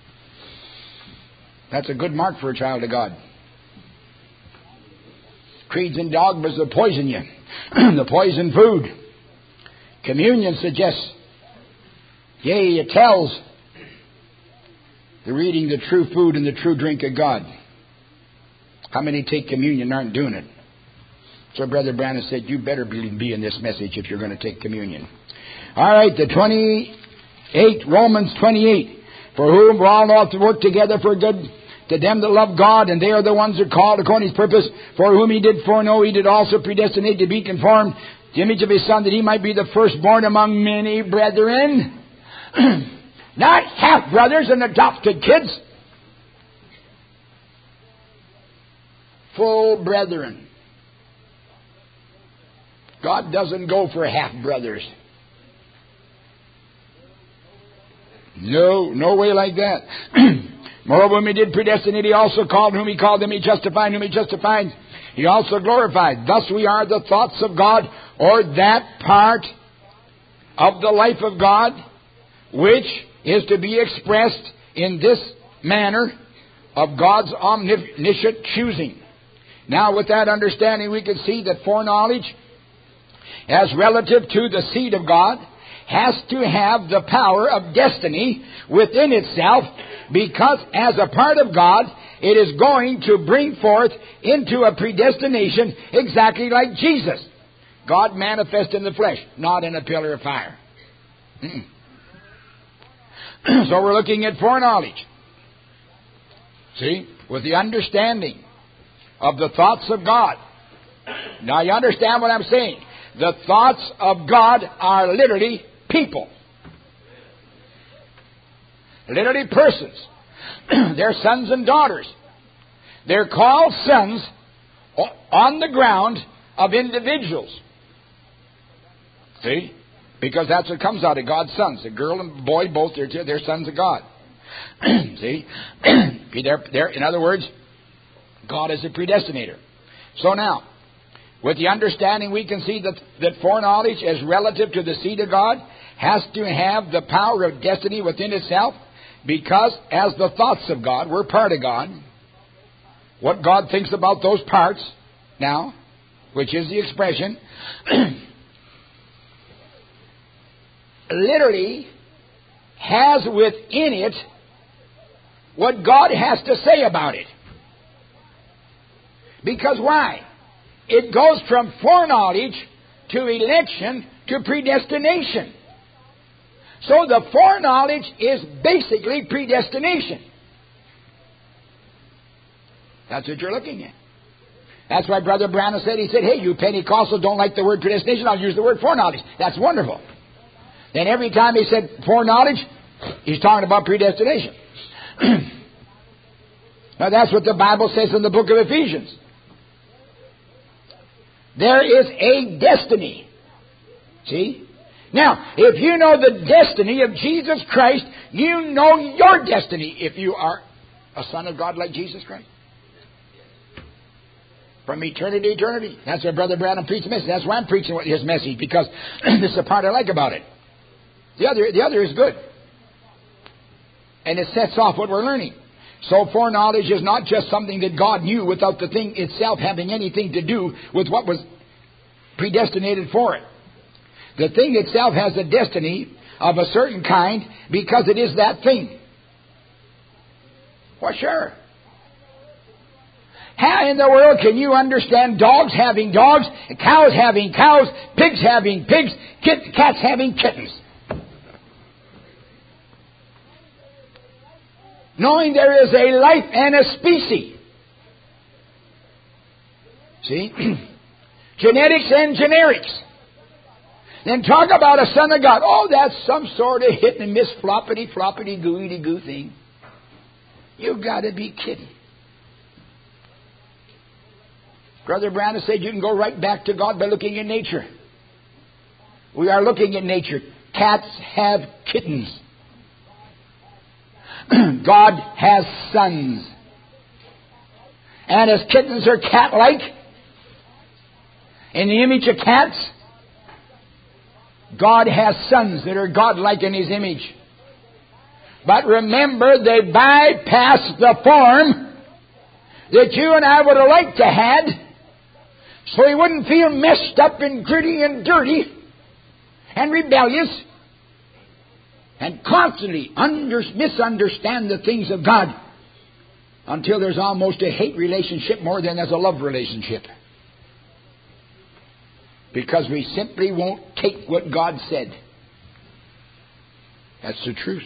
That's a good mark for a child of God. creeds and dogmas that poison you. The poison food. Communion suggests, yea, it tells the reading the true food and the true drink of God. How many take communion and aren't doing it? So Brother Branham said, you better be in this message if you're going to take communion. All right, the 28, Romans 28. For whom we all ought to work together for good to them that love God, and they are the ones that are called according to His purpose. For whom He did foreknow, He did also predestinate to be conformed to the image of His Son, that He might be the firstborn among many brethren. Not half brothers and adopted kids. Full brethren. God doesn't go for half brothers. No way like that. Moreover, whom He did predestinate, He also called. Whom He called, them He justified. Whom He justified, He also glorified. Thus we are the thoughts of God, or that part of the life of God, which is to be expressed in this manner of God's omniscient choosing. Now, with that understanding, we can see that foreknowledge, as relative to the seed of God, has to have the power of destiny within itself, because as a part of God, it is going to bring forth into a predestination exactly like Jesus. God manifest in the flesh, not in a pillar of fire. So we're looking at foreknowledge. See? With the understanding of the thoughts of God. Now you understand what I'm saying. The thoughts of God are literally people. Literally persons. They're sons and daughters. They're called sons on the ground of individuals. See? Because that's what comes out of God's sons. The girl and boy, both, they're sons of God. See? In other words, God is a predestinator. So now, with the understanding, we can see that foreknowledge, as relative to the seed of God, has to have the power of destiny within itself, because as the thoughts of God, we're part of God. What God thinks about those parts, now, which is the expression, literally has within it what God has to say about it. Because why? It goes from foreknowledge to election to predestination. So the foreknowledge is basically predestination. That's what you're looking at. That's why Brother Branham said, he said, hey, you Pentecostals don't like the word predestination, I'll use the word foreknowledge. That's wonderful. Then every time he said foreknowledge, he's talking about predestination. Now that's what the Bible says in the book of Ephesians. There is a destiny. See? Now, if you know the destiny of Jesus Christ, you know your destiny if you are a son of God like Jesus Christ. From eternity to eternity. That's why Brother Branham preached the message. That's why I'm preaching his message, because this is the part I like about it. The other is good. And it sets off what we're learning. So foreknowledge is not just something that God knew without the thing itself having anything to do with what was predestinated for it. The thing itself has a destiny of a certain kind because it is that thing. Well, sure. How in the world can you understand dogs having dogs, cows having cows, pigs having pigs, cats having kittens? Knowing there is a life and a species. See? Genetics and generics. Then talk about a son of God. Oh, that's some sort of hit and miss floppity gooey goo thing. You've got to be kidding. Brother Branham said you can go right back to God by looking in nature. We are looking at nature. Cats have kittens. God has sons. And as kittens are cat-like, in the image of cats, God has sons that are God-like in His image. But remember, they bypass the form that you and I would have liked to had, so he wouldn't feel messed up and gritty and dirty and rebellious and constantly misunderstand the things of God until there's almost a hate relationship more than there's a love relationship. Because we simply won't take what God said. That's the truth.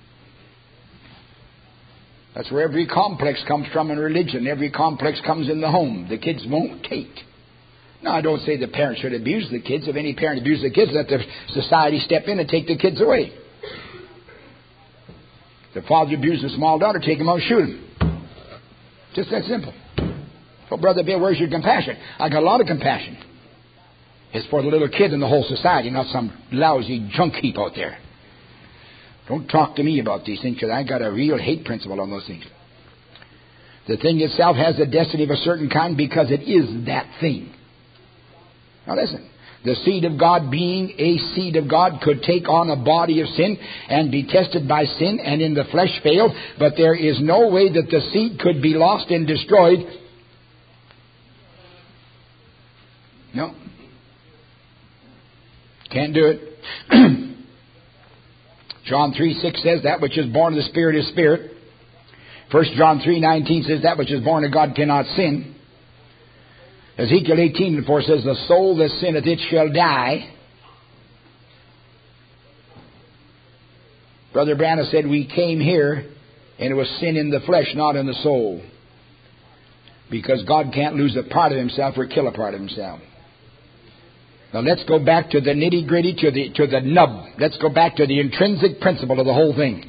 That's where every complex comes from in religion. Every complex comes in the home. The kids won't take. Now, I don't say the parents should abuse the kids. If any parent abuses the kids, let the society step in and take the kids away. If the father abuses a small daughter, take him out and shoot him. Just that simple. So, Brother Bill, where's your compassion? I got a lot of compassion. It's for the little kid and the whole society, not some lousy junk heap out there. Don't talk to me about these things, because I got a real hate principle on those things. The thing itself has a destiny of a certain kind because it is that thing. Now listen, the seed of God, being a seed of God, could take on a body of sin and be tested by sin and in the flesh fail, but there is no way that the seed could be lost and destroyed. No. Can't do it. John 3:6 says, that which is born of the Spirit is spirit. 1 John 3:19 says, that which is born of God cannot sin. Ezekiel 18:4 says, the soul that sinneth, it shall die. Brother Branham said, we came here, and it was sin in the flesh, not in the soul. Because God can't lose a part of Himself or kill a part of Himself. Now let's go back to the nitty-gritty, to the nub. Let's go back to the intrinsic principle of the whole thing.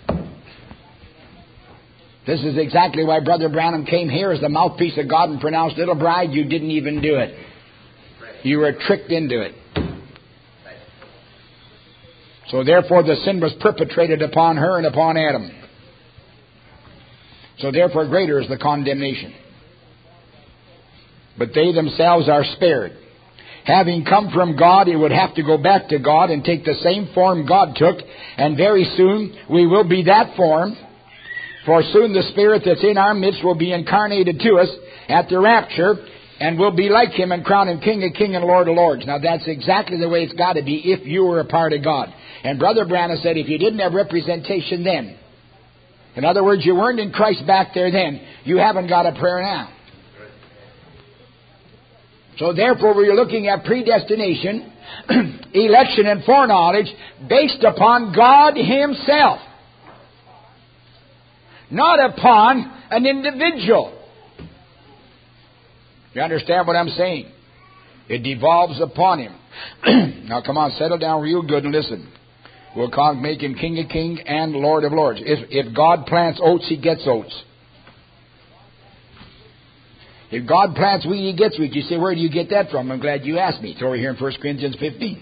This is exactly why Brother Branham came here as the mouthpiece of God and pronounced, little bride, you didn't even do it. You were tricked into it. So therefore the sin was perpetrated upon her and upon Adam. So therefore greater is the condemnation. But they themselves are spared. Having come from God, it would have to go back to God and take the same form God took. And very soon we will be that form. For soon the Spirit that's in our midst will be incarnated to us at the rapture. And we'll be like Him and crown Him King of Kings and Lord of Lords. Now that's exactly the way it's got to be if you were a part of God. And Brother Branham said if you didn't have representation then, in other words, you weren't in Christ back there then, you haven't got a prayer now. So therefore we're looking at predestination, election and foreknowledge based upon God Himself. Not upon an individual. You understand what I'm saying? It devolves upon Him. Now come on, settle down real good and listen. We'll make Him King of Kings and Lord of Lords. If God plants oats, He gets oats. If God plants wheat, He gets wheat. You say, where do you get that from? I'm glad you asked me. It's over here in 1 Corinthians 15.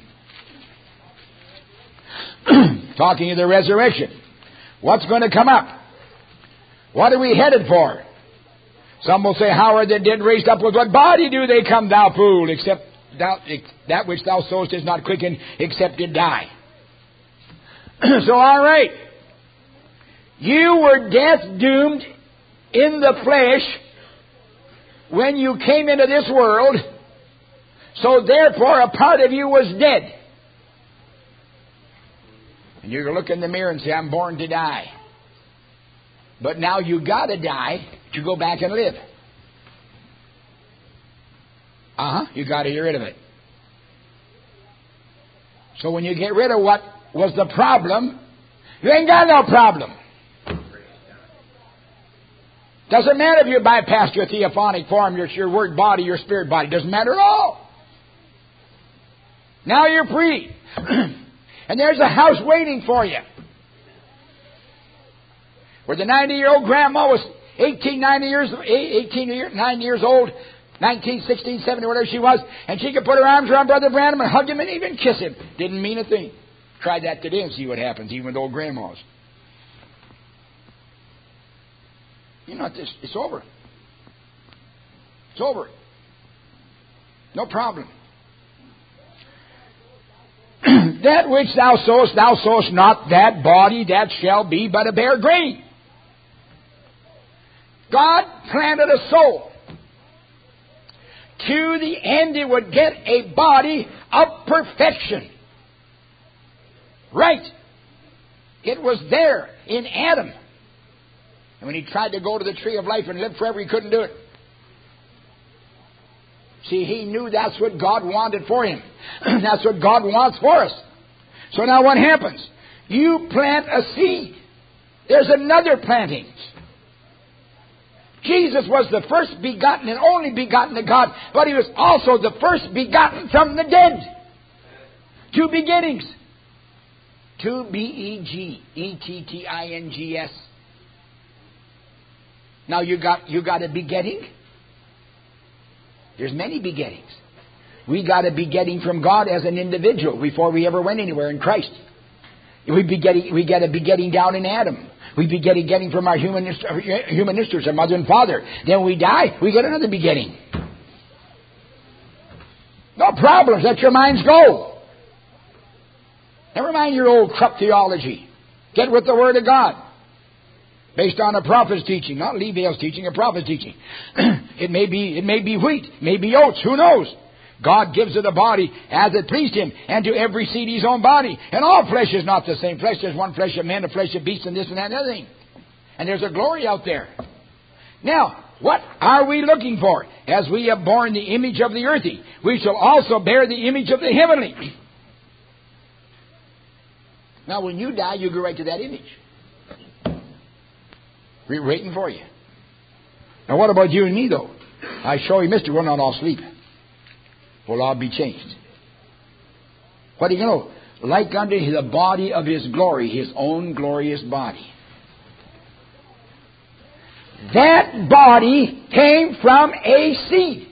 Talking of the resurrection. What's going to come up? What are we headed for? Some will say, how are the dead raised up? With what body do they come, thou fool? Except that which thou sowest is not quickened, except it die. So, all right. You were death doomed in the flesh when you came into this world, so therefore a part of you was dead. And you can look in the mirror and say, I'm born to die. But now you got to die to go back and live. You got to get rid of it. So when you get rid of what was the problem, you ain't got no problem. Doesn't matter if you bypass your theophanic form, your word body, your spirit body. Doesn't matter at all. Now you're free. And there's a house waiting for you. Where the 90-year-old grandma was 9 years old, 19, 16, 17, whatever she was, and she could put her arms around Brother Branham and hug him and even kiss him. Didn't mean a thing. Try that today and see what happens, even with old grandmas. You know, it's over. It's over. No problem. That which thou sowest not that body that shall be but a bare grain. God planted a soul. to the end it would get a body of perfection. Right. It was there in Adam. And when he tried to go to the tree of life and live forever, he couldn't do it. See, he knew that's what God wanted for him. That's what God wants for us. So now what happens? You plant a seed. There's another planting. Jesus was the first begotten and only begotten of God, but he was also the first begotten from the dead. Two beginnings. Two B-E-G-E-T-T-I-N-G-S. Now you got a begetting. There's many begettings. We got a begetting from God as an individual before we ever went anywhere in Christ. We get a begetting down in Adam. We be getting from our human histories, our mother and father. Then we die, we get another begetting. No problems. Let your minds go. Never mind your old crap theology. Get with the Word of God. Based on a prophet's teaching, not Levi's teaching, a prophet's teaching. It may be wheat, it may be oats, who knows? God gives it a body as it pleased Him, and to every seed His own body. And all flesh is not the same flesh. There's one flesh of men, a flesh of beasts, and this and that and other thing. And there's a glory out there. Now, what are we looking for? As we have borne the image of the earthy, we shall also bear the image of the heavenly. Now, when you die, you go right to that image. We're waiting for you. Now, what about you and me, though? I show you, mister, we're not all asleep. We'll all be changed. What do you know? Like unto the body of His glory, His own glorious body. That body came from a seed.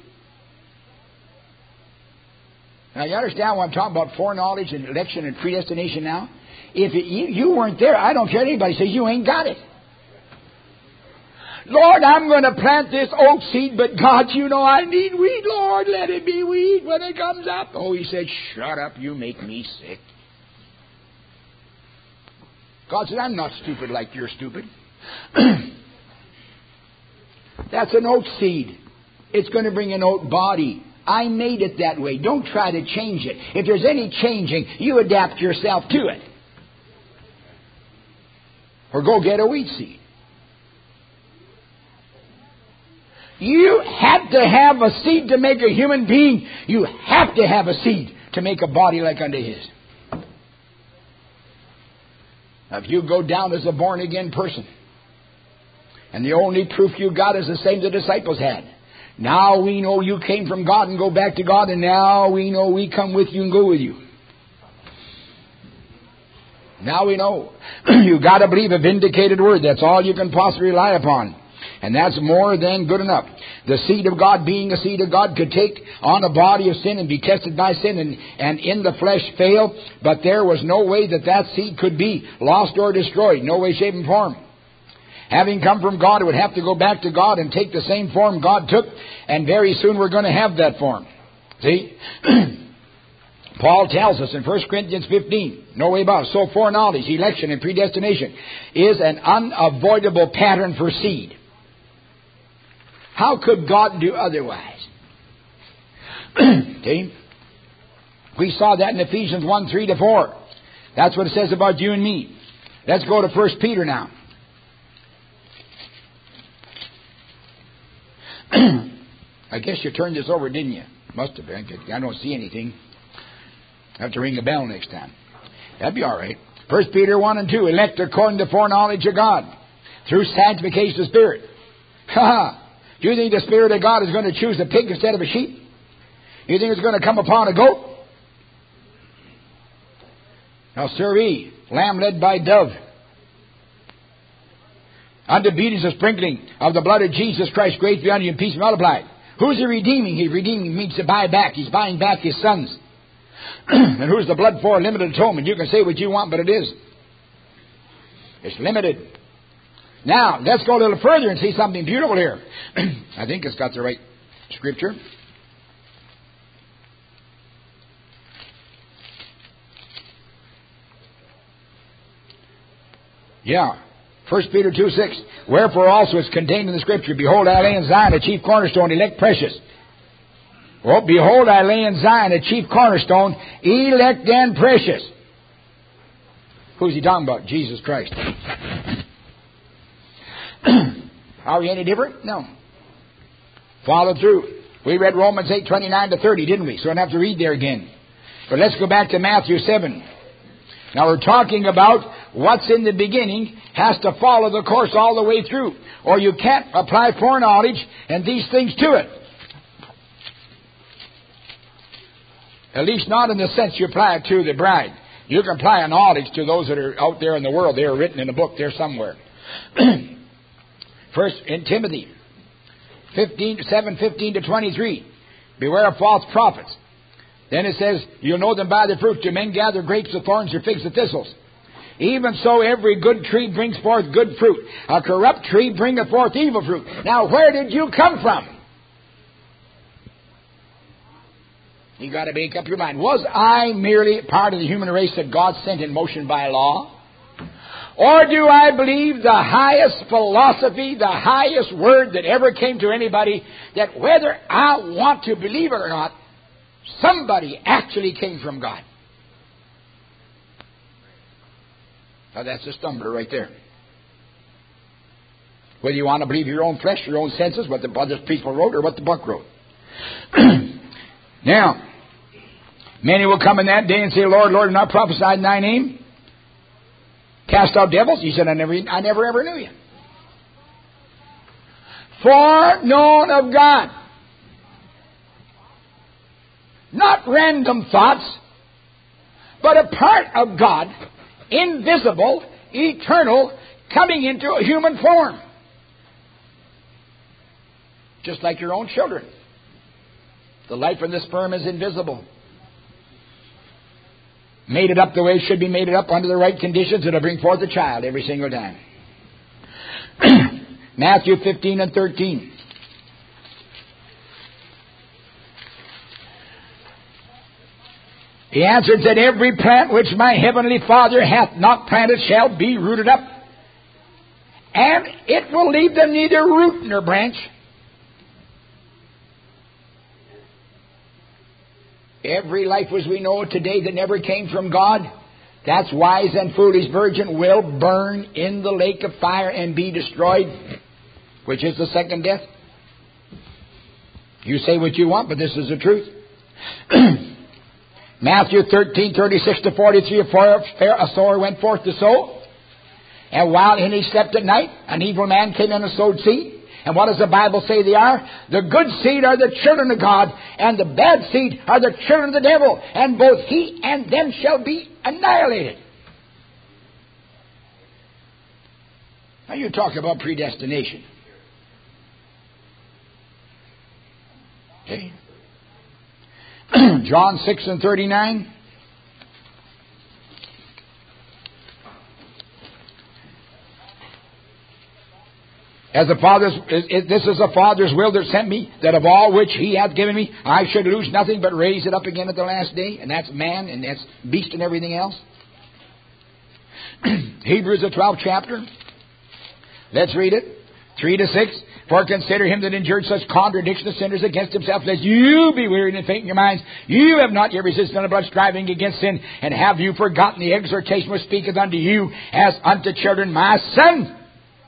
Now, you understand what I'm talking about, foreknowledge and election and predestination now? If you weren't there, I don't care what anybody says, you ain't got it. Lord, I'm going to plant this oak seed, but God, you know I need wheat. Lord, let it be wheat when it comes up. Oh, He said, shut up, you make me sick. God said, I'm not stupid like you're stupid. That's an oat seed. It's going to bring an oat body. I made it that way. Don't try to change it. If there's any changing, you adapt yourself to it. Or go get a wheat seed. You have to have a seed to make a human being. You have to have a seed to make a body like unto His. Now, if you go down as a born-again person, and the only proof you got is the same the disciples had. Now we know you came from God and go back to God, and now we know we come with you and go with you. Now we know. You've got to believe a vindicated word. That's all you can possibly rely upon. And that's more than good enough. The seed of God, being a seed of God, could take on a body of sin and be tested by sin and in the flesh fail. But there was no way that seed could be lost or destroyed. No way, shape, and form. Having come from God, it would have to go back to God and take the same form God took. And very soon we're going to have that form. See? Paul tells us in 1 Corinthians 15, no way about it. So foreknowledge, election, and predestination is an unavoidable pattern for seed. How could God do otherwise? Okay? We saw that in Ephesians 1:3-4. That's what it says about you and me. Let's go to 1 Peter now. I guess you turned this over, didn't you? Must have been. I don't see anything. I have to ring the bell next time. That'd be all right. 1 Peter 1:2. Elect according to foreknowledge of God, through sanctification of the Spirit. Ha! Do you think the Spirit of God is going to choose a pig instead of a sheep? You think it's going to come upon a goat? Now, sirree, lamb led by dove. Unto beauties of sprinkling of the blood of Jesus Christ, grace be unto you and peace multiplied. Who's He redeeming? He redeeming means to buy back. He's buying back His sons. And who's the blood for? Limited atonement. You can say what you want, but it is. It's limited. Now, let's go a little further and see something beautiful here. I think it's got the right scripture. Yeah. 1 Peter 2:6. Wherefore also is contained in the scripture, behold, I lay in Zion a chief cornerstone, elect precious. Oh, behold, I lay in Zion a chief cornerstone, elect and precious. Who's he talking about? Jesus Christ. Are we any different? No. Follow through. We read Romans 8:29-30, didn't we? So I don't have to read there again. But let's go back to Matthew 7. Now we're talking about what's in the beginning has to follow the course all the way through. Or you can't apply foreknowledge and these things to it. At least not in the sense you apply it to the bride. You can apply a knowledge to those that are out there in the world. They are written in a book there somewhere. First, in Timothy 7:15-23, beware of false prophets. Then it says, you'll know them by their fruit. Do men gather grapes of thorns or figs of thistles? Even so, every good tree brings forth good fruit. A corrupt tree bringeth forth evil fruit. Now, where did you come from? You got to make up your mind. Was I merely part of the human race that God sent in motion by law? Or do I believe the highest philosophy, the highest word that ever came to anybody, that whether I want to believe it or not, somebody actually came from God? Now that's a stumbler right there. Whether you want to believe your own flesh, your own senses, what the other people wrote or what the book wrote. Now, many will come in that day and say, Lord, Lord, have I prophesied in thy name? Cast out devils? He said, I never ever knew you. Foreknown of God. Not random thoughts, but a part of God, invisible, eternal, coming into a human form. Just like your own children. The life in the sperm is invisible. Made it up the way it should be made it up under the right conditions. It'll bring forth a child every single time. Matthew 15:13. He answered and said, every plant which my heavenly Father hath not planted shall be rooted up, and it will leave them neither root nor branch. Every life as we know it today that never came from God, that's wise and foolish virgin, will burn in the lake of fire and be destroyed, which is the second death. You say what you want, but this is the truth. Matthew 13:36-43, a sower went forth to sow, and while he slept at night, an evil man came in and sowed seed. And what does the Bible say they are? The good seed are the children of God, and the bad seed are the children of the devil, and both he and them shall be annihilated. Now you talk about predestination. Okay. John 6:39. As the Father's, this is the Father's will that sent me, that of all which He hath given me, I should lose nothing but raise it up again at the last day. And that's man, and that's beast and everything else. Hebrews the 12th chapter. Let's read it. 3-6. For consider him that endured such contradiction of sinners against himself, lest you be wearied and faint in your minds. You have not yet resisted unto blood, striving against sin, and have you forgotten the exhortation which speaketh unto you as unto children, my son?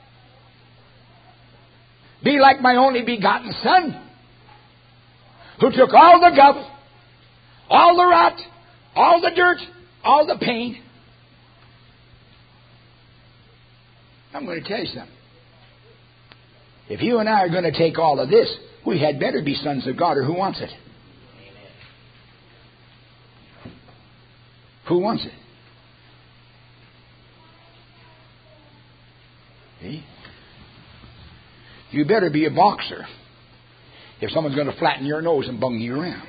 Be like my only begotten Son, who took all the guff, all the rot, all the dirt, all the pain. I'm going to tell you something. If you and I are going to take all of this, we had better be sons of God, or who wants it? Who wants it? See? You better be a boxer if someone's going to flatten your nose and bung you around.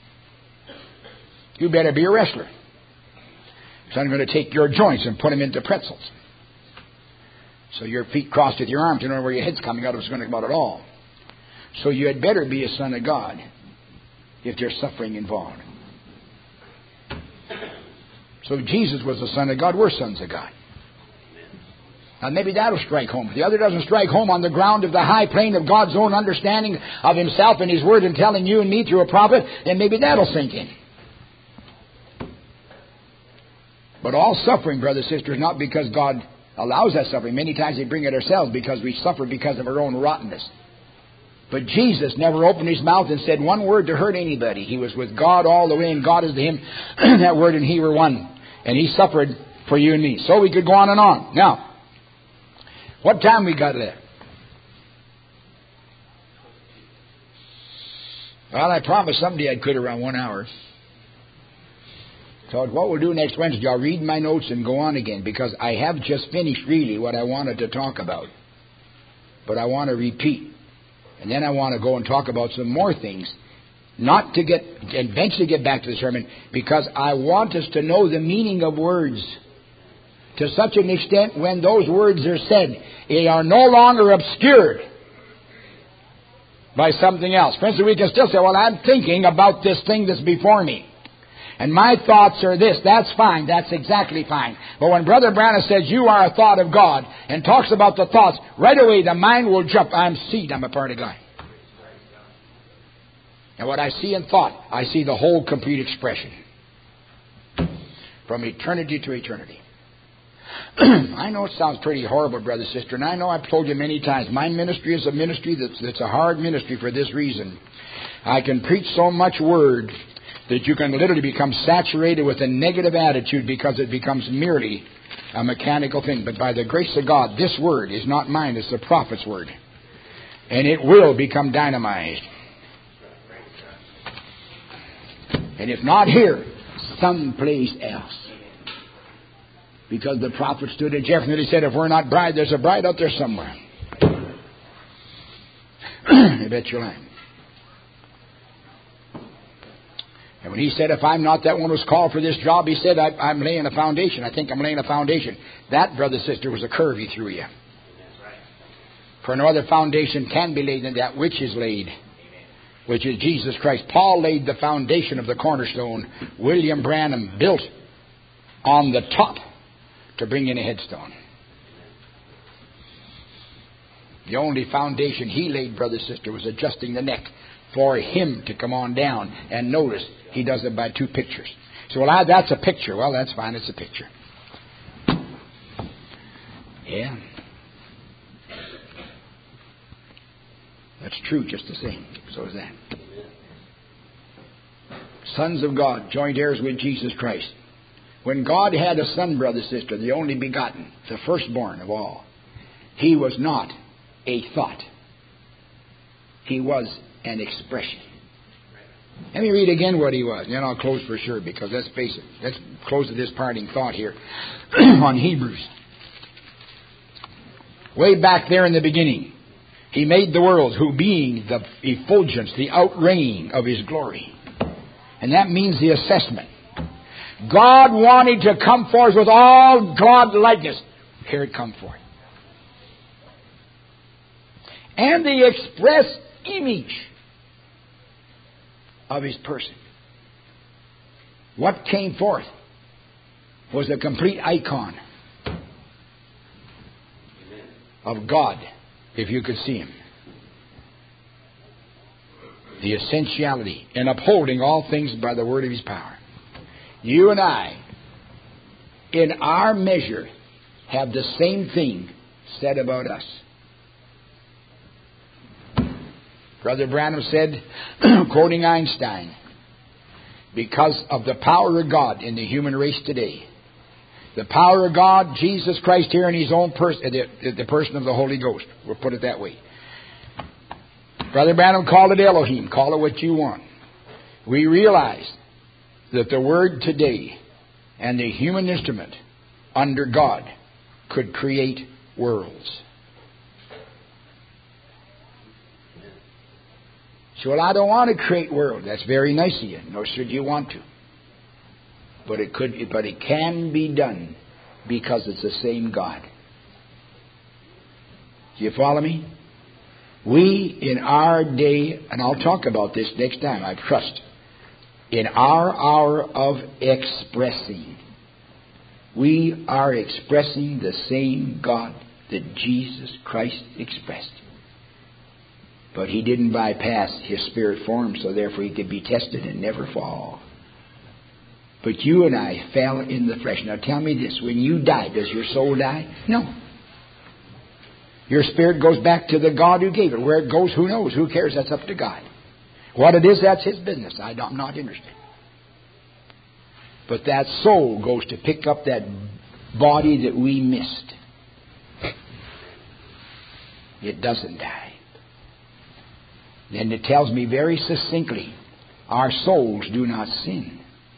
You better be a wrestler if someone's going to take your joints and put them into pretzels. So your feet crossed with your arms, you don't know where your head's coming out, it's going to come out at all. So you had better be a son of God if there's suffering involved. So Jesus was the Son of God, we're sons of God. And maybe that'll strike home. If the other doesn't strike home on the ground of the high plane of God's own understanding of Himself and His Word and telling you and me through a prophet, then maybe that'll sink in. But all suffering, brother, sister, is not because God allows that suffering. Many times we bring it ourselves because we suffer because of our own rottenness. But Jesus never opened His mouth and said one word to hurt anybody. He was with God all the way, and God is to Him that word, and He were one. And He suffered for you and me. So we could go on and on. Now, what time we got left? Well, I promised somebody I'd quit around 1 hour. So what we'll do next Wednesday, I'll read my notes and go on again, because I have just finished really what I wanted to talk about. But I want to repeat. And then I want to go and talk about some more things. Not to eventually get back to the sermon, because I want us to know the meaning of words. To such an extent, when those words are said, they are no longer obscured by something else. For instance, we can still say, well, I'm thinking about this thing that's before me. And my thoughts are this. That's fine. That's exactly fine. But when Brother Branham says you are a thought of God and talks about the thoughts, right away the mind will jump. I'm seed. I'm a part of God. And what I see in thought, I see the whole complete expression. From eternity to eternity. I know it sounds pretty horrible, brother, sister, and I know I've told you many times, my ministry is a ministry that's a hard ministry for this reason. I can preach so much word that you can literally become saturated with a negative attitude because it becomes merely a mechanical thing. But by the grace of God, this word is not mine, it's the prophet's word. And it will become dynamized. And if not here, someplace else. Because the prophet stood at Jefferson and he said, if we're not bride, there's a bride out there somewhere. I bet your life. And when he said, if I'm not that one who's called for this job, he said, I'm laying a foundation. I think I'm laying a foundation. That, brother, sister, was a curve he threw you. For no other foundation can be laid than that which is laid, which is Jesus Christ. Paul laid the foundation of the cornerstone. William Branham built on the top to bring in a headstone. The only foundation he laid, brother, sister, was adjusting the neck for him to come on down. And notice, he does it by two pictures. So, well, that's a picture. Well, that's fine. It's a picture. Yeah. That's true just the same. So is that. Sons of God, joint heirs with Jesus Christ. When God had a son, brother, sister, the only begotten, the firstborn of all, he was not a thought. He was an expression. Let me read again what he was. Then I'll close for sure, because let's face it. Let's close with this parting thought here on Hebrews. Way back there in the beginning, he made the worlds, who being the effulgence, the outraying of his glory. And that means the assessment. God wanted to come forth with all God likeness. Here it come forth. And the express image of his person. What came forth was a complete icon of God, if you could see him. The essentiality in upholding all things by the word of his power. You and I, in our measure, have the same thing said about us. Brother Branham said, quoting Einstein, because of the power of God in the human race today, the power of God, Jesus Christ here in his own person, the person of the Holy Ghost, we'll put it that way. Brother Branham called it Elohim, call it what you want. We realize that the Word today and the human instrument under God could create worlds. So, well, I don't want to create worlds. That's very nice of you. Nor should you want to. But it can be done because it's the same God. Do you follow me? We, in our day, and I'll talk about this next time, I trust, in our hour of expressing, we are expressing the same God that Jesus Christ expressed. But He didn't bypass His spirit form, so therefore He could be tested and never fall. But you and I fell in the flesh. Now tell me this, when you die, does your soul die? No. Your spirit goes back to the God who gave it. Where it goes, who knows? Who cares? That's up to God. What it is, that's His business. I'm not interested. But that soul goes to pick up that body that we missed. It doesn't die. Then it tells me very succinctly, our souls do not sin.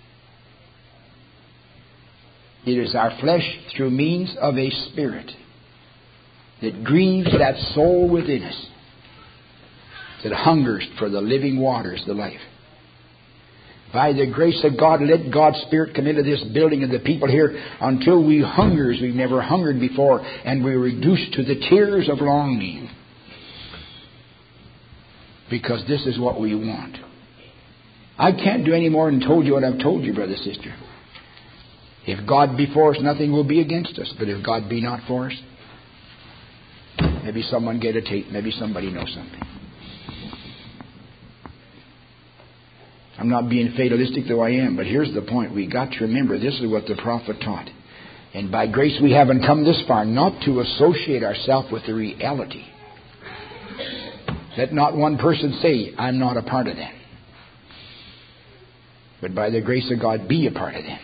It is our flesh through means of a spirit that grieves that soul within us, that hungers for the living waters, the life. By the grace of God, let God's Spirit come into this building and the people here until we hunger as we've never hungered before, and we're reduced to the tears of longing. Because this is what we want. I can't do any more than told you what I've told you, brother, sister. If God be for us, nothing will be against us. But if God be not for us, maybe someone get a tape, maybe somebody knows something. I'm not being fatalistic, though I am, but here's the point. We got to remember, this is what the prophet taught. And by grace we haven't come this far, not to associate ourselves with the reality. Let not one person say, I'm not a part of them. But by the grace of God, be a part of them.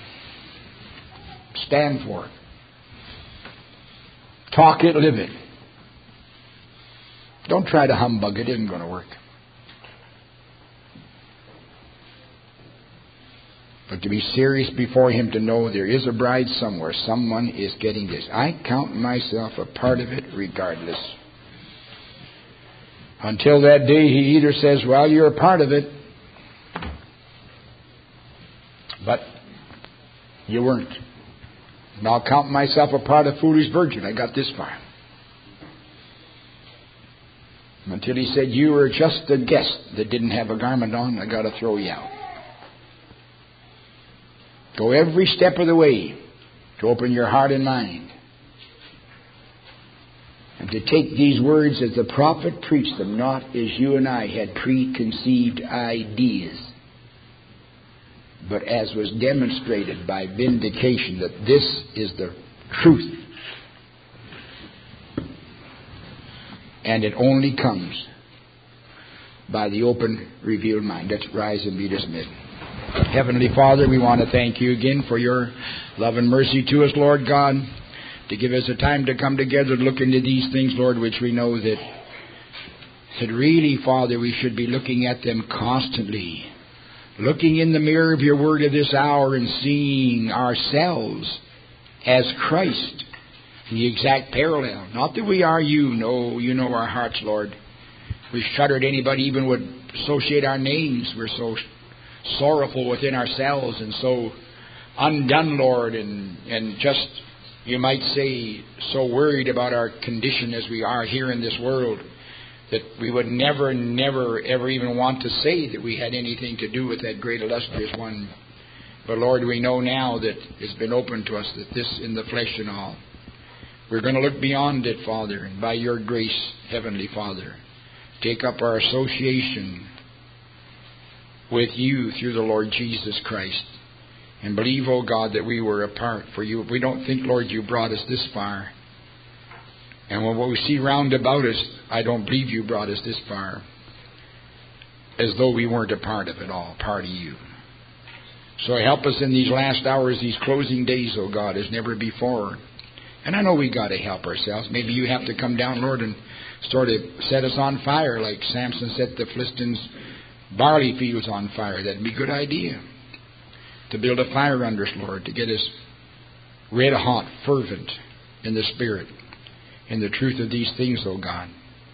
Stand for it. Talk it, live it. Don't try to humbug it. It isn't going to work. But to be serious before Him, to know there is a bride somewhere. Someone is getting this. I count myself a part of it regardless. Until that day He either says, well, you're a part of it, but you weren't. And I'll count myself a part of foolish virgin. I got this far. Until He said, you were just a guest that didn't have a garment on, I got to throw you out. Go every step of the way to open your heart and mind. And to take these words as the prophet preached them, not as you and I had preconceived ideas, but as was demonstrated by vindication that this is the truth. And it only comes by the open, revealed mind. Let's rise and be dismissed. Heavenly Father, we want to thank You again for Your love and mercy to us, Lord God, to give us a time to come together and look into these things, Lord, which we know that really, Father, we should be looking at them constantly. Looking in the mirror of Your Word of this hour and seeing ourselves as Christ, the exact parallel. Not that we are You. No, You know our hearts, Lord. We shudder at anybody even would associate our names. We're so sorrowful within ourselves and so undone, Lord, and just, you might say, so worried about our condition as we are here in this world that we would never, ever even want to say that we had anything to do with that great illustrious one. But Lord, we know now that it's been opened to us that this in the flesh and all. We're going to look beyond it, Father, and by Your grace, Heavenly Father, take up our association with You through the Lord Jesus Christ. And believe, oh God, that we were apart for You. We don't think, Lord, You brought us this far. And when what we see round about us, I don't believe You brought us this far. As though we weren't a part of it all, part of You. So help us in these last hours, these closing days, oh God, as never before. And I know we got to help ourselves. Maybe You have to come down, Lord, and sort of set us on fire like Samson set the Philistines' barley fields on fire. That'd be a good idea. To build a fire under us, Lord, to get us red hot, fervent in the Spirit, in the truth of these things, oh God.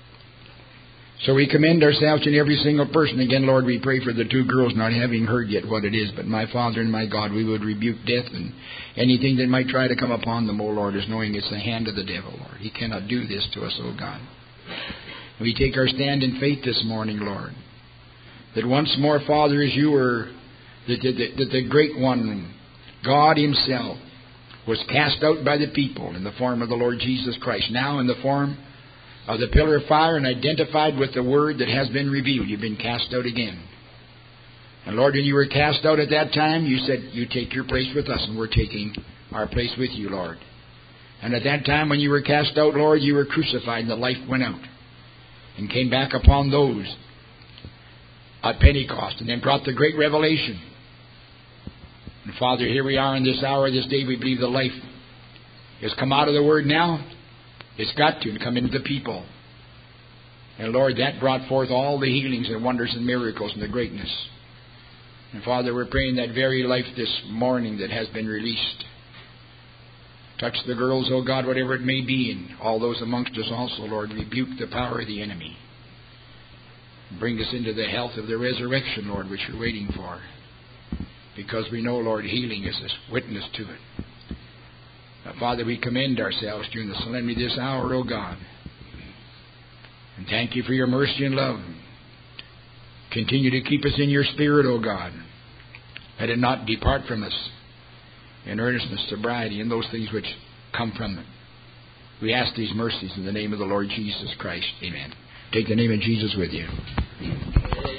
So we commend ourselves in every single person. Again, Lord, we pray for the two girls not having heard yet what it is. But my Father and my God, we would rebuke death and anything that might try to come upon them, oh Lord, is knowing it's the hand of the devil, Lord. He cannot do this to us, oh God. We take our stand in faith this morning, Lord, that once more, Father, as You were, that the great one, God Himself, was cast out by the people in the form of the Lord Jesus Christ. Now in the form of the pillar of fire and identified with the Word that has been revealed, you've been cast out again. And Lord, when you were cast out at that time, you said, you take your place with us, and we're taking our place with you, Lord. And at that time when you were cast out, Lord, you were crucified, and the life went out and came back upon those at Pentecost, and then brought the great revelation. And Father, here we are in this hour, this day, we believe the life has come out of the Word now. It's got to come into the people. And Lord, that brought forth all the healings and wonders and miracles and the greatness. And Father, we're praying that very life this morning that has been released. Touch the girls, oh God, whatever it may be, and all those amongst us also, Lord. Rebuke the power of the enemy. Bring us into the health of the resurrection, Lord, which you're waiting for. Because we know, Lord, healing is a witness to it. Now, Father, we commend ourselves during the solemnity of this hour, O God. And thank you for your mercy and love. Continue to keep us in your Spirit, O God. Let it not depart from us in earnestness, sobriety, and those things which come from it. We ask these mercies in the name of the Lord Jesus Christ. Amen. Take the name of Jesus with you.